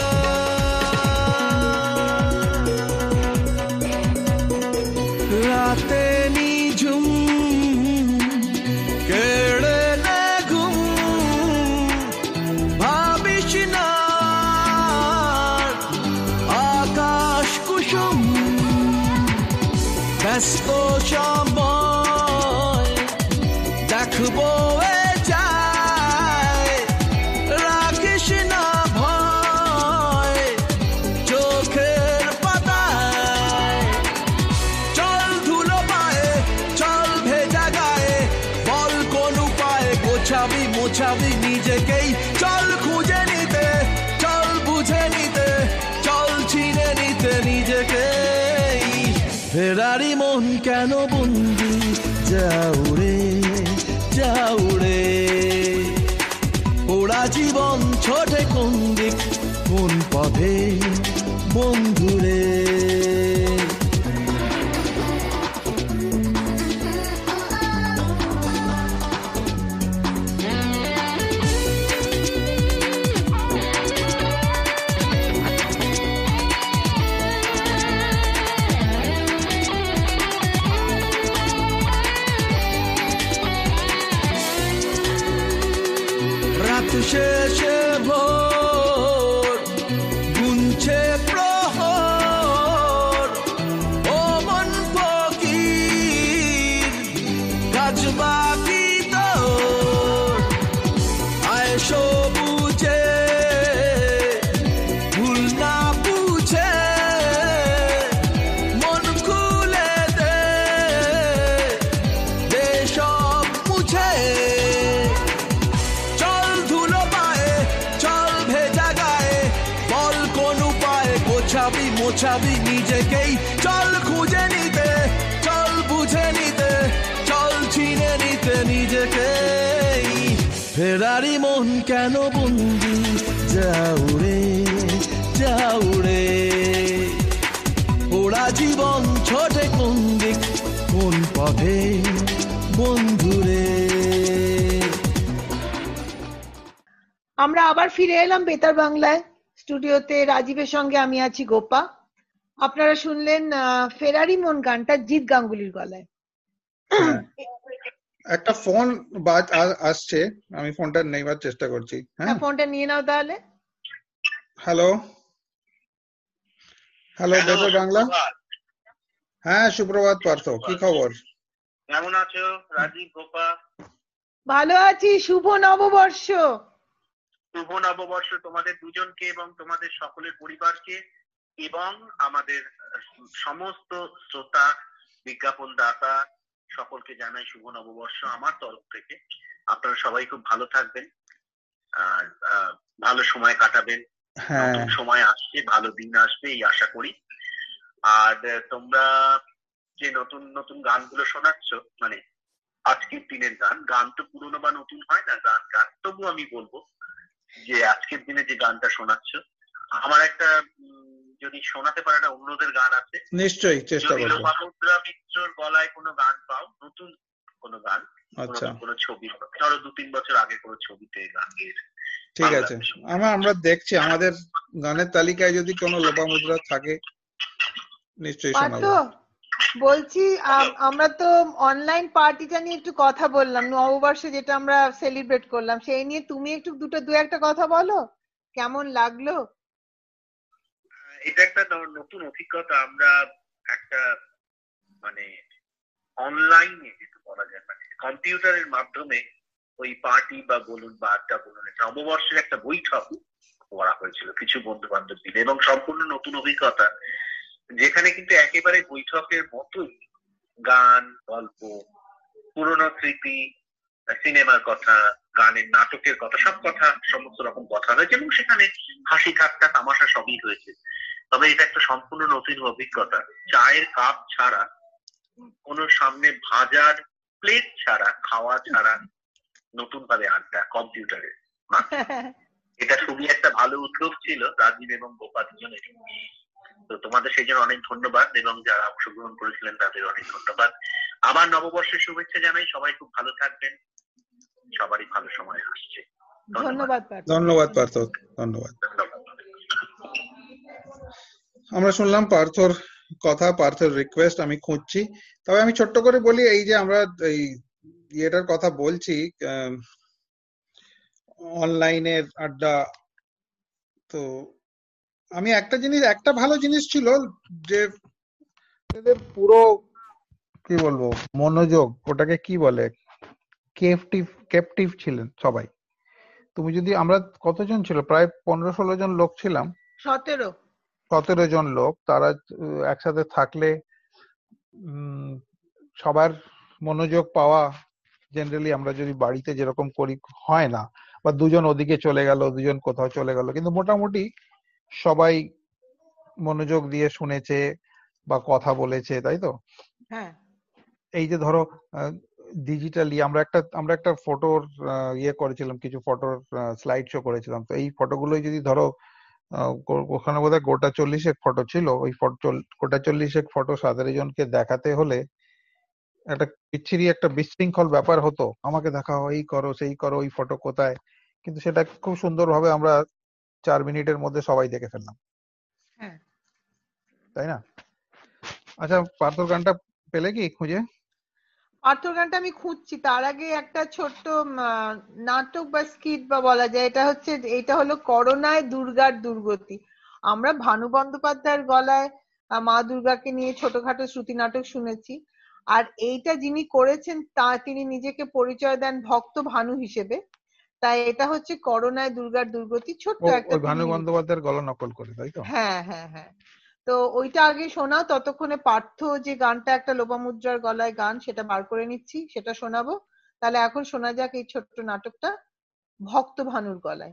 রাতে নিঝুম কেড়ে নে ঘুম ভাবিস না আকাশ কুসুম ব্যস্ত সময় দেখবো এ যায় রাখিস না ভয় চোখের পাতায় চল ধুলো পায়ে চল ভেজা গায়ে বল কোন উপায়ে গোছাবি মোছাবি নিজেকেই চল খুঁজে নিতে চল বুঝে নিতে চল চিনে নিতে নিজেকেই ফেরারি মন কেন বন্দি যা উড়ে যা উড়ে ওরা জীবন ছোটে কোন দিক কোন পথে বন্ধুরে রাত শেষে ভোর গুনছে প্রহর ও মন ফকির কাজ বাকি তোর আয় সবুজে ভুল না বুঝে মন খুলে দে দে সব মুছে চল ধুলো পায়ে চল ভেজা গায়ে বল কোন উপায়ে গোছাবি মোছাবি নিজেকেই চল খুঁজে নিতে চল বুঝে নিতে চল চিনে নিতে নিজেকেই ফেরারি মন কেন বন্দি যা উড়ে যা উড়ে ওরা জীবন ছোটে কোন দিক কোন পথে বন্ধুরে আমরা আবার ফিরে এলাম বেতার বাংলায় স্টুডিওতে রাজীবের সঙ্গে আমি আছি গোপা। আপনারা শুনলেন আহ, ফেরারি মন গানটা জিৎ গাঙ্গুলির গলায়। একটা ফোন বাজ আ- আসছে, আমি ফোনটা নেবার চেষ্টা করছি। হ্যাঁ, হ্যাঁ, ফোনটা নিয়ে নাও তাহলে। Hello hello better Bangla. হ্যাঁ, সুপ্রভাত পার্থ, কি খবর? কেমন আছো রাজীব, গোপা? ভালো আছি, শুভ নববর্ষ। শুভ নববর্ষ তোমাদের দুজনকে এবং তোমাদের সকলের পরিবারকে এবং আমাদের সমস্ত শ্রোতা বিজ্ঞাপন দাতা সকলকে জানাই শুভ নববর্ষ আমার তরফ থেকে। আপনারা সবাই খুব ভালো থাকবেন আর আহ, ভালো সময় কাটাবেন। হ্যাঁ, নতুন সময় আসছে, ভালো দিন আসবে এই আশা করি। আর আহ, তোমরা যে নতুন নতুন গানগুলো শোনাচ্ছ, মানে আজকের দিনের গান, গান তো পুরোনো বা নতুন হয় না, গান গান তবু আমি বলবো যে আজকের দিনে যে গানটা শোনাচ্ছ, আমার একটা উম, যদি শোনাতে পারে একটা অনুরোধের গান আছে। নিশ্চয়ই চেষ্টা যদি করবো। লোপামুদ্রা মিত্রর গলায় কোনো গান পাও, নতুন কোনো গান, আচ্ছা, কোনো ছবি, ধরো দু তিন বছর আগে কোনো ছবিতে গান গেয়েছে, ঠিক আছে। আমরা আমরা দেখছি আমাদের গানের তালিকায় যদি কোনো লোপামুদ্রা থাকে নিশ্চয়ই পার্থ, শোনাবো। বলছি আম- আমরা তো অনলাইন পার্টিটা নিয়ে একটু কথা বললাম, নববর্ষে যেটা আমরা সেলিব্রেট করলাম সেই নিয়ে তুমি একটু দুটো দু একটা কথা বলো, কেমন লাগলো? এটা একটা ন- নতুন অভিজ্ঞতা। আমরা একটা মানে অনলাইনে যেটা বলা যায় মানে কম্পিউটারের মাধ্যমে ওই পার্টি বা বলুন বা আড্ডা বলুন একটা নববর্ষের একটা বৈঠক করা হয়েছিল কিছু বন্ধু বান্ধব মিলে, এবং সম্পূর্ণ নতুন অভিজ্ঞতা, যেখানে কিন্তু একেবারে বৈঠকের মতোই গান, গল্প, পুরোনো স্মৃতি, সিনেমার কথা, গানের, নাটকের কথা, সব কথা, সমস্ত রকম কথা হয়েছে, এবং সেখানে হাসি ঠাট্টা তামাশা সবই হয়েছে। তবে এটা একটা সম্পূর্ণ নতুন অভিজ্ঞতা। চায়ের কাপ ছাড়া, কোনো সামনে ভাজার প্লেট ছাড়া, খাওয়া ছাড়া নতুন ভাবে আড্ডা কম্পিউটারে। এটা খুবই একটা ভালো উদ্যোগ ছিল রাজীব এবং গোপা দুজনের। তো তোমাদের সেই জন্য অনেক ধন্যবাদ, এবং যারা অংশগ্রহণ করেছিলেন তাদের অনেক ধন্যবাদ। আবার নববর্ষের শুভেচ্ছা জানাই। সবাই খুব ভালো থাকবেন, সবারই ভালো সময় আসছে। ধন্যবাদ পার্থ। ধন্যবাদ পার্থ, ধন্যবাদ। আমরা শুনলাম পার্থর কথা, পার্থর রিকোয়েস্ট আমি খুঁজছি। তবে আমি ছোট্ট করে বলি, এই যে আমরা এই ইয়েটার কথা বলছি, অনলাইনের আড্ডা, তো আমি একটা জিনিস, একটা ভালো জিনিস ছিল যে এদের পুরো কি বলবো মনোযোগ, ওটাকে কি বলে, কেপটিভ ক্যাপটিভ ছিলেন সবাই। তুমি যদি, আমরা কতজন ছিল, প্রায় পনেরো ষোলো জন লোক ছিলাম, সতেরো সতেরো জন লোক। তারা আহ, একসাথে থাকলে উম, সবার মনোযোগ পাওয়া জেনারেলি আমরা যদি বাড়িতে যেরকম করি হয় না, বা দুজন ওদিকে চলে গেল, দুজন কোথাও চলে গেল, কিন্তু মোটামুটি সবাই মনোযোগ দিয়ে শুনেছে বা কথা বলেছে, তাই তো? হ্যাঁ, এই যে ধরো ডিজিটালি আমরা একটা আমরা একটা ফটোর ইয়ে করেছিলাম, কিছু ফটোর স্লাইড শো করেছিলাম। তো এই ফটোগুলোই যদি ধরো আহ, গো- ওখানে বোধহয় গোটা চল্লিশেক ফটো ছিল, ওই ফটো গোটা চল্লিশেক ফটো সতেরো জনকে দেখাতে হলে একটা বিচ্ছিরি, একটা বিশৃঙ্খল ব্যাপার হতো। আমাকে দেখাও, এই করো, সেই করো, ওই ফটো কোথায়, কিন্তু সেটা খুব সুন্দরভাবে আমরা চার মিনিটের মধ্যে সবাই দেখে ফেললাম, হ্যাঁ। তাই না? আচ্ছা, পার্থর গানটা পেলে কি খুঁজে? পার্থর গানটা আমি খুঁজছি, তার আগে একটা ছোট্ট উম, আহ, নাটক বা স্কিট বা বলা যায়, এটা হচ্ছে, এটা হলো করোনায় দুর্গার দুর্গতি। আমরা ভানু বন্দ্যোপাধ্যায়ের গলায় আহ, মা দুর্গাকে নিয়ে ছোটখাটো শ্রুতি নাটক শুনেছি, আর এইটা যিনি করেছেন তা তিনি নিজেকে পরিচয় দেন ভক্ত ভানু হিসেবে। তাই এটা হচ্ছে করোনায় দুর্গার দুর্গতি, ছোট্ট ও একটা ওই ভানু তিনি। বন্দ্যোপাধ্যায়ের গলা নকল করে, তাই তো? হ্যাঁ হ্যাঁ হ্যাঁ। তো ওইটা আগে শোনাও, ততক্ষণে পার্থ যে গানটা একটা লোপামুদ্রার গলায় গান, সেটা বার করে নিচ্ছি, সেটা শোনাবো। তাহলে এখন শোনা যাক এই ছোট্ট নাটকটা ভক্ত ভানুর গলায়।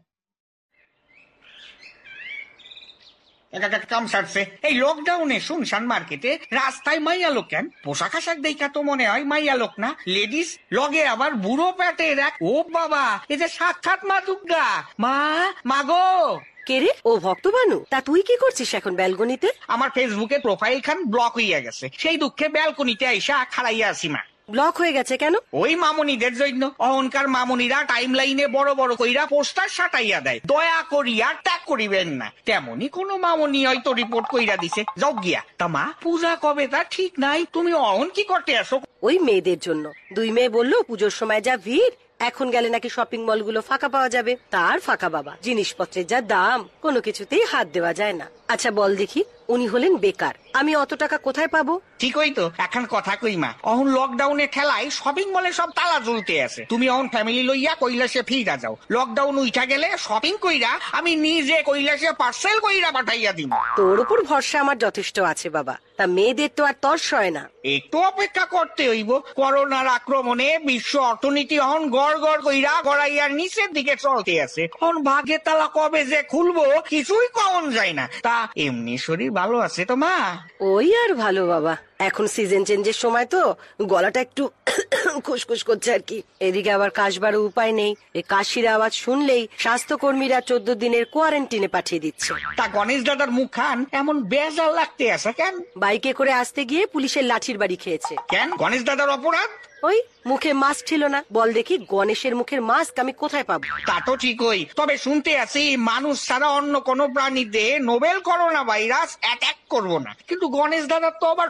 কাম সারছে এই লকডাউনে শুনশান মার্কেটে রাস্তায় মাইয়া লোক কেন? পোশাক আশাক দেখা তো মনে হয় মাইয়া লোক না, লেডিস, লগে আবার বুড়ো প্যাটের এক। ও বাবা, এ যে সাক্ষাৎ মা দুর্গা। মা, মাগো। কে রে? ও ভক্তবানু। তা তুই কি করছিস এখন ব্যালকনিতে? আমার ফেসবুকের প্রোফাইল খান ব্লক হইয়া গেছে, সেই দুঃখে ব্যালকনিতে আইসা খাড়াইয়া আছি মা। ব্লক হয়ে গেছে কেন? ওই মামুনিদের জন্য। অহংকার মামুনিরা টাইম লাইনে বড় বড় কইরা পোস্টার সাটাইয়া দেয়, দয়া করিয়া ট্যাগ করিবেন না। তেমনি কোন মামুনি হয়তো রিপোর্ট কইরা দিছে, যাও গিয়া। তা মা, পূজা কবে তা ঠিক নাই, তুমি অহন কি করতে আসো? ওই মেয়েদের জন্য। দুই মেয়ে বললো পুজোর সময় যা ভিড়, এখন গেলে নাকি শপিং মল গুলো ফাঁকা পাওয়া যাবে। তার ফাঁকা বাবা, জিনিসপত্রের যা দাম, কোনো কিছুতেই হাত দেওয়া যায় না। আচ্ছা বল দেখি, উনি হলেন বেকার, আমি অত টাকা কোথায় পাবো? ঠিকই তো, এখন কথা কই মা, অহন লকডাউনে ঠেলায় শপিং মলে সব তালা ঝুলতে আছে। তুমি অহন ফ্যামিলি লইয়া কৈলাসে ফিরা যাও। লকডাউন উঠা গেলে শপিং কইরা আমি নিজে কৈলাসে পার্সেল কইরা পাঠাইয়া দিব। তোর উপর ভরসা আমার যথেষ্ট আছে বাবা, তা মেয়েদের তো আর তর সয় না। একটু অপেক্ষা করতে হইব। করোনার আক্রমণে বিশ্ব অর্থনীতি অহন গড় গড় কইরা গড়াইয়ার নিচের দিকে চলতে আছে। অহন ভাগ্যের তালা কবে যে খুলবো কিছুই কমন যায় না। তা এমনি শরীর ভালো আছে তো মা? ওই আর ভালো বাবা, এখন সিজন চেঞ্জের সময় তো গলাটা একটু খুশখুশ করছে আর কি। এদিকে আবার কাশবারও উপায় নেই, এই কাশির আওয়াজ শুনলেই স্বাস্থ্যকর্মীরা চোদ্দ দিনের কোয়ারেন্টিনে পাঠিয়ে দিচ্ছে। তা গণেশ দাদার মুখখান এমন বেজাল লাগতে আছে কেন? বাইকে করে আসতে গিয়ে পুলিশের লাঠির বাড়ি খেয়েছে। কেন, গণেশ দাদার অপরাধ? ওই মুখে মাস্ক ছিল না। বল দেখি, গণেশের মুখের মাস্ক আমি কোথায় পাবো? তা তো ঠিকই, তবে শুনতে আছি মানুষ ছাড়া অন্য কোনো প্রাণীতে নোবেল করোনা ভাইরাস অ্যাটাক করবো না। কিন্তু গণেশ দাদার তো আবার টুই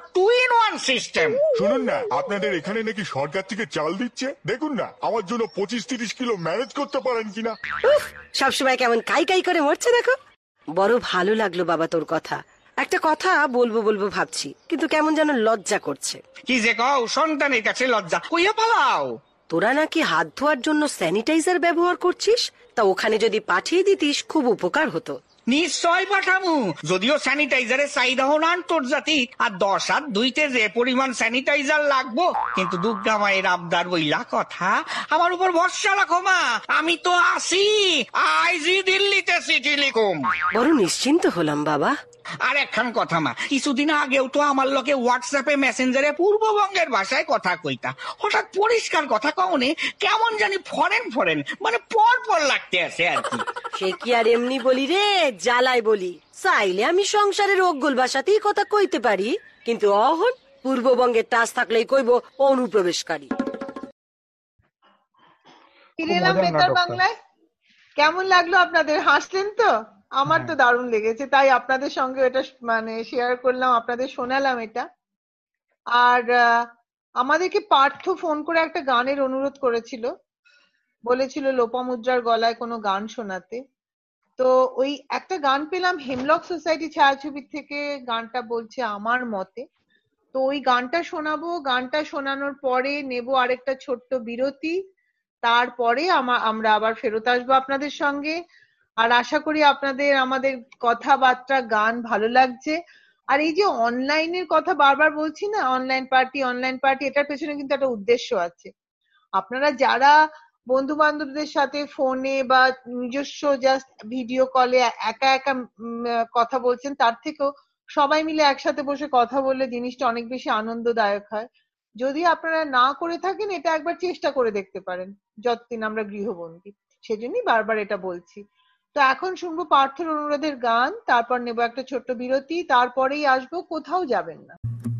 ইন ওয়ান সিস্টেম। শুনুন না, আপনাদের এখানে নাকি সরকার থেকে চাল দিচ্ছে, দেখুন না আমার জন্য পঁচিশ তিরিশ কিলো ম্যানেজ করতে পারেন কিনা। সবসময় কেমন কাই কাই করে মরছে দেখো। বড় ভালো লাগলো বাবা তোর কথা। একটা কথা বলবো বলবো ভাবছি, কিন্তু কেমন যেন লজ্জা করছে। কি যে কও, সন্তানের কাছে লজ্জা কইয়া পালাও। তোরা নাকি হাত ধোয়ার জন্য স্যানিটাইজার ব্যবহার করছিস, তা ওখানে যদি পাঠিয়ে দিতিস খুব উপকার হতো। নিশ্চয় পাঠামু, যদিও স্যানিটাইজারের চাহিদা হন আন্তর্জাতিক, আর দশ হাত দুইতে যে পরিমাণ স্যানিটাইজার লাগবো, কিন্তু দুর্গা মায়ের আবদার বইলা কথা, আমার উপর ভরসা রাখো মা, আমি তো আসি, আইজি দিল্লিতে চিঠি লিখুম। বড় নিশ্চিন্ত হলাম বাবা। আর একখান কথা মা, কিছুদিন আগেও তো আমার লোকে হোয়াটসঅ্যাপে মেসেঞ্জারে পূর্ববঙ্গের ভাষায় কথা কইতা, হঠাৎ পরিষ্কার কথা কওনে কেমন জানি ফরেন ফরেন, মানে পর পর লাগতে আছে আর কি। সে কি আর এমনি বলি রে, জ্বালাই বলি। চাইলে আমি সংসারের অজ্ঞল ভাষাতেই কথা কইতে পারি, কিন্তু অহন পূর্ববঙ্গের টাচ থাকলেই কইব অনুপ্রবেশকারী। ফিরে এলাম বেতার বাংলায়। কেমন লাগলো আপনাদের? হাসলেন তো? আমার তো দারুণ লেগেছে, তাই আপনাদের সঙ্গে এটা মানে শেয়ার করলাম, আপনাদের শোনালাম এটা। আর আমাদেরকে পার্থ ফোন করে একটা গানের অনুরোধ করেছিল, বলেছিল লোপামুদ্রার গলায় কোনো গান শোনাতে। তো ওই একটা গান পেলাম হেমলক সোসাইটি ছায়াছবির থেকে, গানটা বলছে আমার মতে। তো ওই গানটা শোনাবো, গানটা শোনানোর পরে নেব আরেকটা ছোট্ট বিরতি, তারপরে আমরা আবার ফেরত আসবো আপনাদের সঙ্গে। আর আশা করি আপনাদের আমাদের কথাবার্তা গান ভালো লাগছে। আর এই যে অনলাইনের কথা বারবার বলছি না, অনলাইন পার্টি অনলাইন পার্টি, এটার পেছনে কিন্তু একটা উদ্দেশ্য আছে। আপনারা যারা বন্ধু বান্ধবদের সাথে ফোনে বা নিজস্ব জাস্ট ভিডিও কলে একা একা কথা বলছেন, তার থেকেও সবাই মিলে একসাথে বসে কথা বললে জিনিসটা অনেক বেশি আনন্দদায়ক হয়। যদি আপনারা না করে থাকেন, এটা একবার চেষ্টা করে দেখতে পারেন যতদিন আমরা গৃহবন্দী, সেজন্যই বারবার এটা বলছি। তো এখন শুনবো পার্থর অনুরোধের গান, তারপর নেবো একটা ছোট্ট বিরতি, তারপরেই আসবো, কোথাও যাবেন না।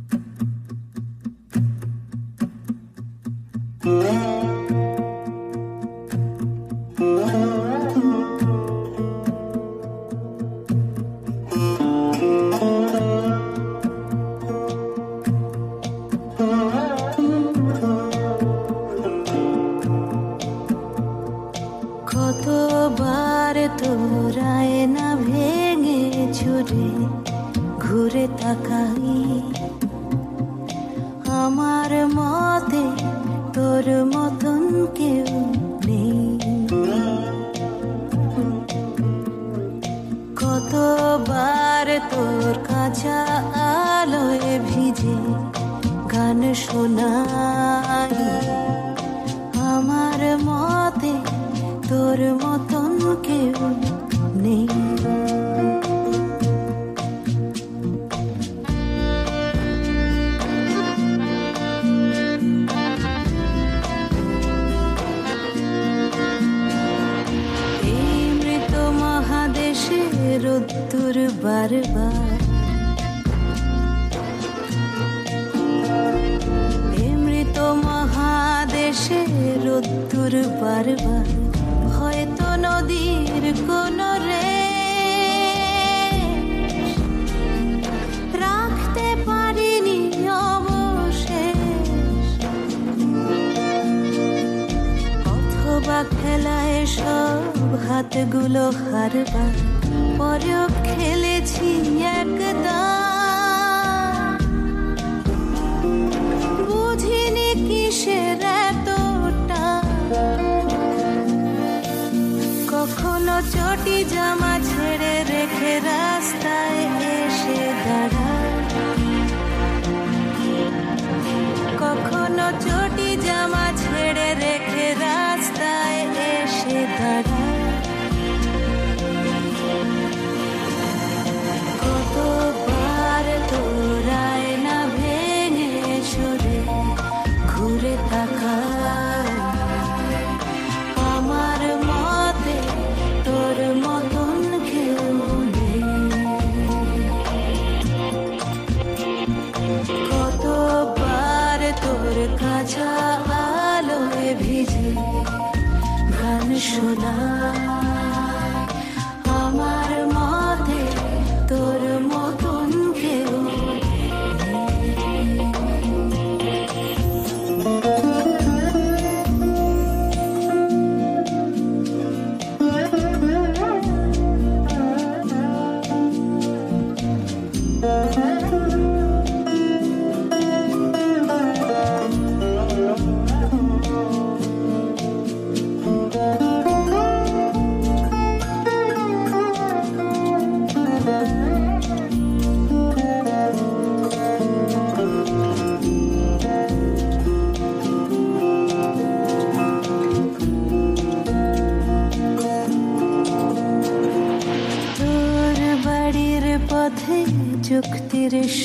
কতবার তোরায় না ভেঙে ছুড়ে ঘুরে তাকাই, আমার মতে তোর মতন কেউ নেই। কতবার তোর কাঁচা আলোয় ভিজে গান শোনাই, আমার মতে তোর মতন কেউ নেই। এই মৃত মহাদেশের রোদ্দুর বারবার, এই মৃত মহাদেশের রোদ্দুর বারবার, হয়তো নদীর কোন রেশ রাখতে পারিনি অবশেষ, অথবা খেলায় সব হাতগুলো হারবার পরেও খেলেছি একদম, বুঝিনি কিসের এতটা। কখনো চটি জামা ছেড়ে রেখে রাস্তায় এসে দাঁড়ায়, কখনো চটি জামা ছেড়ে রেখে রাস্তায় এসে দাঁড়ায়। কতবার তোরায় না ভেঙে সরে ঘুরে তাকায়, আমার মতে তোর মতন কেউ নেই। কতবার তোর কাঁচা আলোয় ভিজে গান শোনায়, আমার মতে তোর মতন কেউ নেই।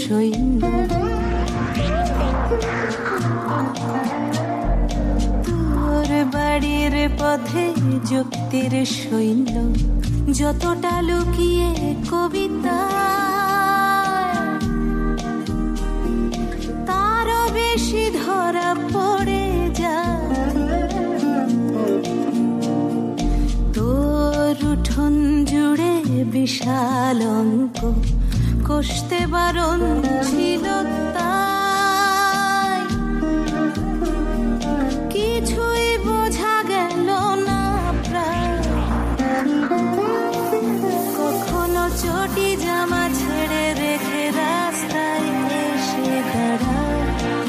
সৈন্য, তোর বাড়ির পথে যুক্তির সৈন্য, যতটা লুকিয়ে কবিতা তারও বেশি ধরা পড়ে যায়। তোর উঠোন জুড়ে বিশাল অঙ্ক কষতে বারণ ছিল তাই, কিছুই বোঝা গেল না প্রায়। কখনো চটি জামা ছেড়ে রেখে রাস্তায় এসে দাঁড়ায়,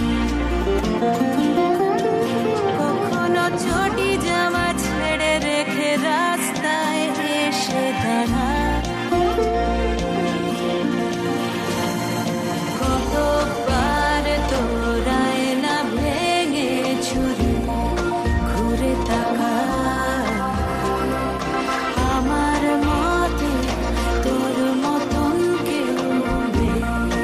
কখনো চটি জামা ছেড়ে রেখে রাস্তায় এসে দাঁড়ায়। কতবার তোর আয়না ভেঙে ছুরি ঘুরে তাকায়, আমার মতে তোর মতন কেউ নেই।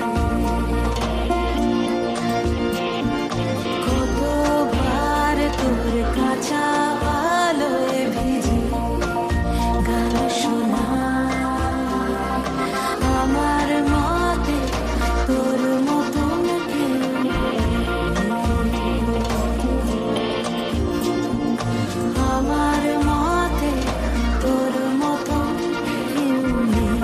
কতবার তোর কাঁচা আলোয় ভিজে গান শোনায়, আমার মতে তোর মতন কেউ নেই। আমার মতে তোর মতন কেউ নেই।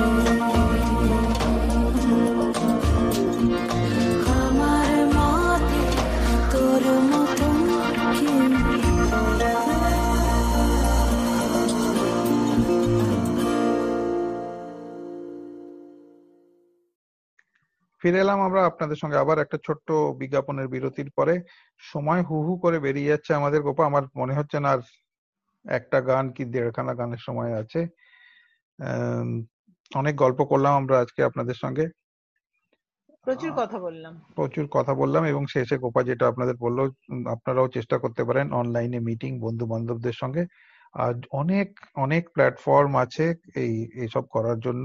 আমার মতে তোর মতন কেউ নেই। ফিরে এলাম আমরা আপনাদের সঙ্গে আবার একটা ছোট্ট বিজ্ঞাপনের বিরতির পরে। সময় হু হু করে বেরিয়ে যাচ্ছে আমাদের গোপা, আমার মনে হচ্ছে না আর একটা গান কি দেড়খানা গানের সময় আছে। আম, অনেক গল্প করলাম আমরা আজকে আপনাদের সঙ্গে, প্রচুর কথা বললাম। প্রচুর কথা বললাম এবং শেষে গোপা যেটা আপনাদের বললো, উম, আপনারাও চেষ্টা করতে পারেন অনলাইনে মিটিং বন্ধু বান্ধবদের সঙ্গে। আর অনেক অনেক প্ল্যাটফর্ম আছে এই এইসব করার জন্য।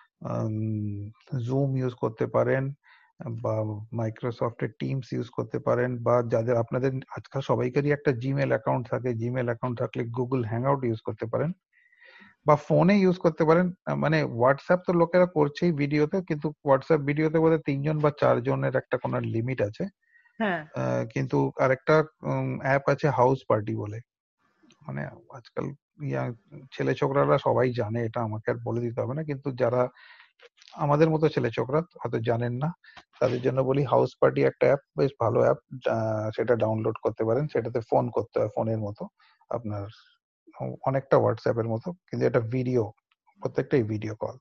জুম ইউজ করতে পারেন বা মাইক্রোসফটের টিমস ইউজ করতে পারেন, বা যাদের আপনাদের আজকাল সবাইকারই একটা জিমেল অ্যাকাউন্ট থাকে, জিমেল অ্যাকাউন্ট থাকলে গুগল হ্যাংআউট ইউজ করতে পারেন বা ফোনে ইউজ করতে পারেন। আহ, মানে হোয়াটসঅ্যাপ তো লোকেরা করছেই ভিডিওতে, কিন্তু হোয়াটসঅ্যাপ ভিডিওতে বোধহয় তিনজন বা চারজনের একটা কোনো লিমিট আছে। হ্যাঁ, আহ, কিন্তু আরেকটা অ্যাপ আছে হাউস পার্টি বলে, মানে আজকাল ইয়া ছেলে ছোকরারা সবাই জানে, এটা আমাকে আর বলে দিতে হবে না, কিন্তু যারা আমাদের মতো ছেলে ছোকরা হয়তো জানেন না তাদের জন্য বলি, হাউস পার্টি একটা অ্যাপ, বেশ ভালো অ্যাপ, সেটা ডাউনলোড করতে পারেন। সেটাতে ফোন করতে হয় ফোনের মতো, আপনার অনেকটা হোয়াটসঅ্যাপের মতো, কিন্তু এটা ভিডিও, প্রত্যেকটাই ভিডিও কল।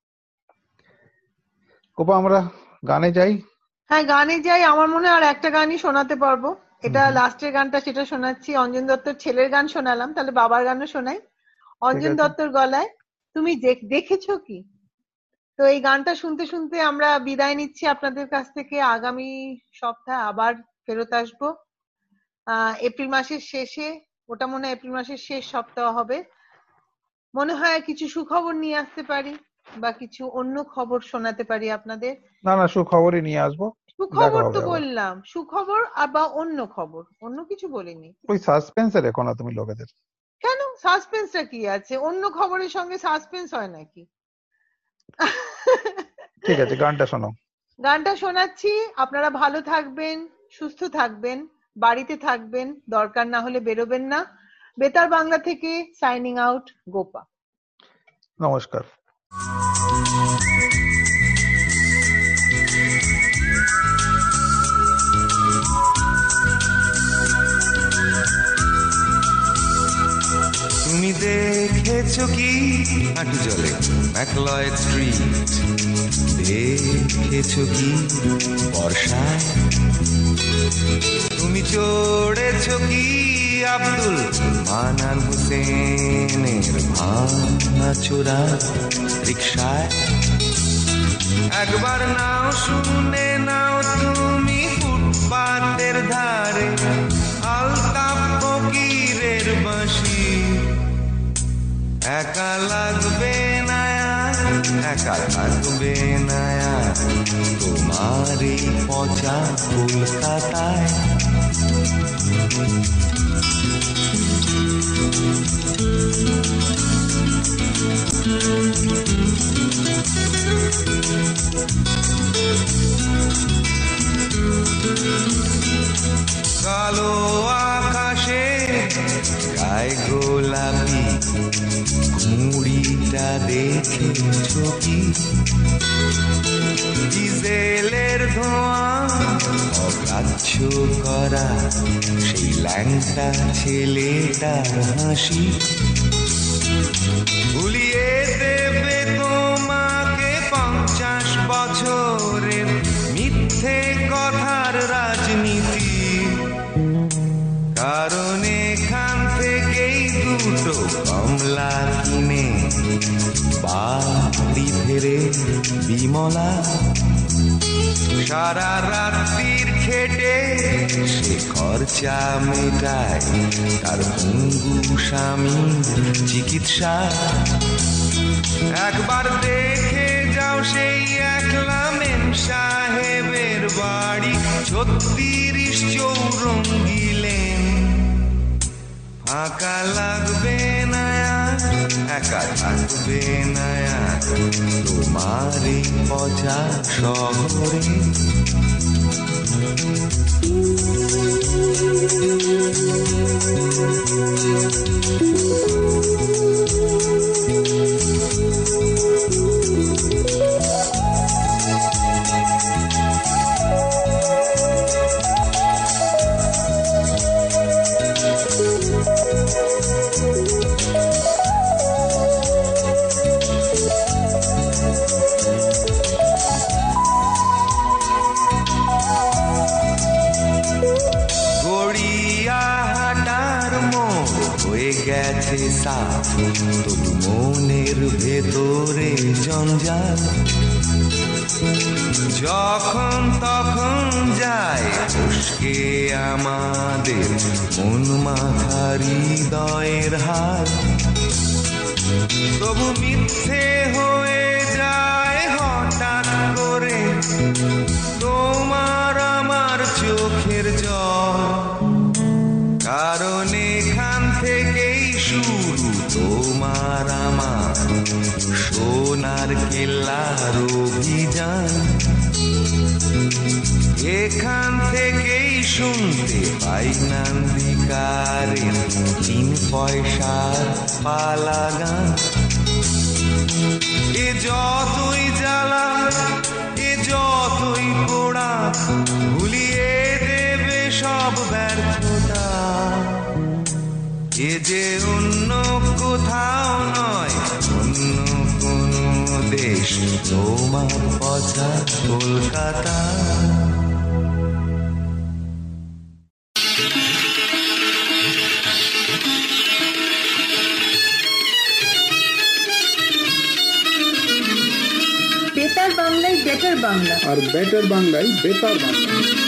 কোপা আমরা গানে যাই। হ্যাঁ গানে যাই। আমার মনে হয় আর একটা গানই শোনাতে পারবো, এটা লাস্টের গানটা, সেটা শোনাচ্ছি। অঞ্জন দত্তর ছেলের গান শোনালাম, তাহলে বাবার গানও শোনাই। অঞ্জন আছে। দত্তর গলায় তুমি দেখ- দেখেছো কি। তো এই গানটা শুনতে শুনতে আমরা বিদায় নিচ্ছি আপনাদের কাছ থেকে। আগামী সপ্তাহে আবার ফেরত আসবো। আহ এপ্রিল মাসের শেষে, ওটা মনে হয় এপ্রিল মাসের শেষ সপ্তাহ হবে। মনে হয় কিছু সুখবর নিয়ে আসতে পারি বা কিছু অন্য খবর শোনাতে পারি আপনাদের। না না, সুখবরই নিয়ে আসবো। দেখা সুখবর হবে তো আবার। বললাম, সুখবর আর বা অন্য খবর, অন্য কিছু বলিনি। ওই সাসপেন্সে রেখো না তুমি লোকেদের। কেন, সাসপেন্সটা কি আছে? অন্য খবরের সঙ্গে সাসপেন্স হয় নাকি? ঠিক আছে, গানটা শোনো। গানটা শোনাচ্ছি। আপনারা ভালো থাকবেন, সুস্থ থাকবেন, বাড়িতে থাকবেন, দরকার না হলে বেরোবেন না। বেতার বাংলা থেকে সাইনিং আউট, গোপা। নমস্কার। তুমি দেখেছো কি হাঁটু জলে ম্যাকলয়েড স্ট্রিট? দেখেছো কি বর্ষায়? তুমি চড়েছো কি আব্দুল মানান হোসেনের ভাঙাচোরা রিক্সায়? একবার নাও শুনে নাও তুমি ফুটপাতের ধারে আলতাপ ফকিরের বাঁশি। একা লাগবে না, একা থাকবে না তোমার তোমার এই পচা কলকাতায়। কালো আকাশে গায়ে গোলাপি মুড়িটা দেখেছো কি? ডিজেলের ধোঁয়া অগ্রাহ্য করা সেই ল্যাংটা ছেলেটার হাসি ভুলিয়ে দেবে তোমাকে পঞ্চাশ বছরের মিথ্যে কথার রাজনীতি। কারণ এখান থেকেই দুটো কমলা কিনে বাড়ি ফেরে বিমলা। সারা রাত্রির খেটে সে খরচা মেটায় তার পঙ্গু স্বামীর চিকিৎসা। একবার দেখে যাও সেই একলা মেম সাহেবের বাড়ি ছত্রিশ চৌরঙ্গি লেন। ফাঁকা লাগবে না, একা থাকবে না তোমার এই পচা শহরে। গেছে সাফ তবু মনের ভেতরে জঞ্জাল। যখন তখন যায় উস্কে আমাদের মন মাথা হৃদয়ের হাল। তবু মিথ্যে হয়ে যায় হঠাৎ করে তোমার আমার চোখের জল। কারণ এখান থেকেই শুরু তোমার আমার সোনার কেল্লার অভিযান। এখান থেকেই শুনতে পাই নান্দিকারের তিন পয়সার পালা গান। এ যতই জ্বালা এ যতই পোড়া ভুলিয়ে দেবে সব ব্যর্থতা। এ যে অন্য কোথাও নয় অন্য কোনো দেশ তোমার পচা কলকাতা। বেতার বাংলায় বেটার বাংলা আর বেটার বাংলায় বেতার বাংলা।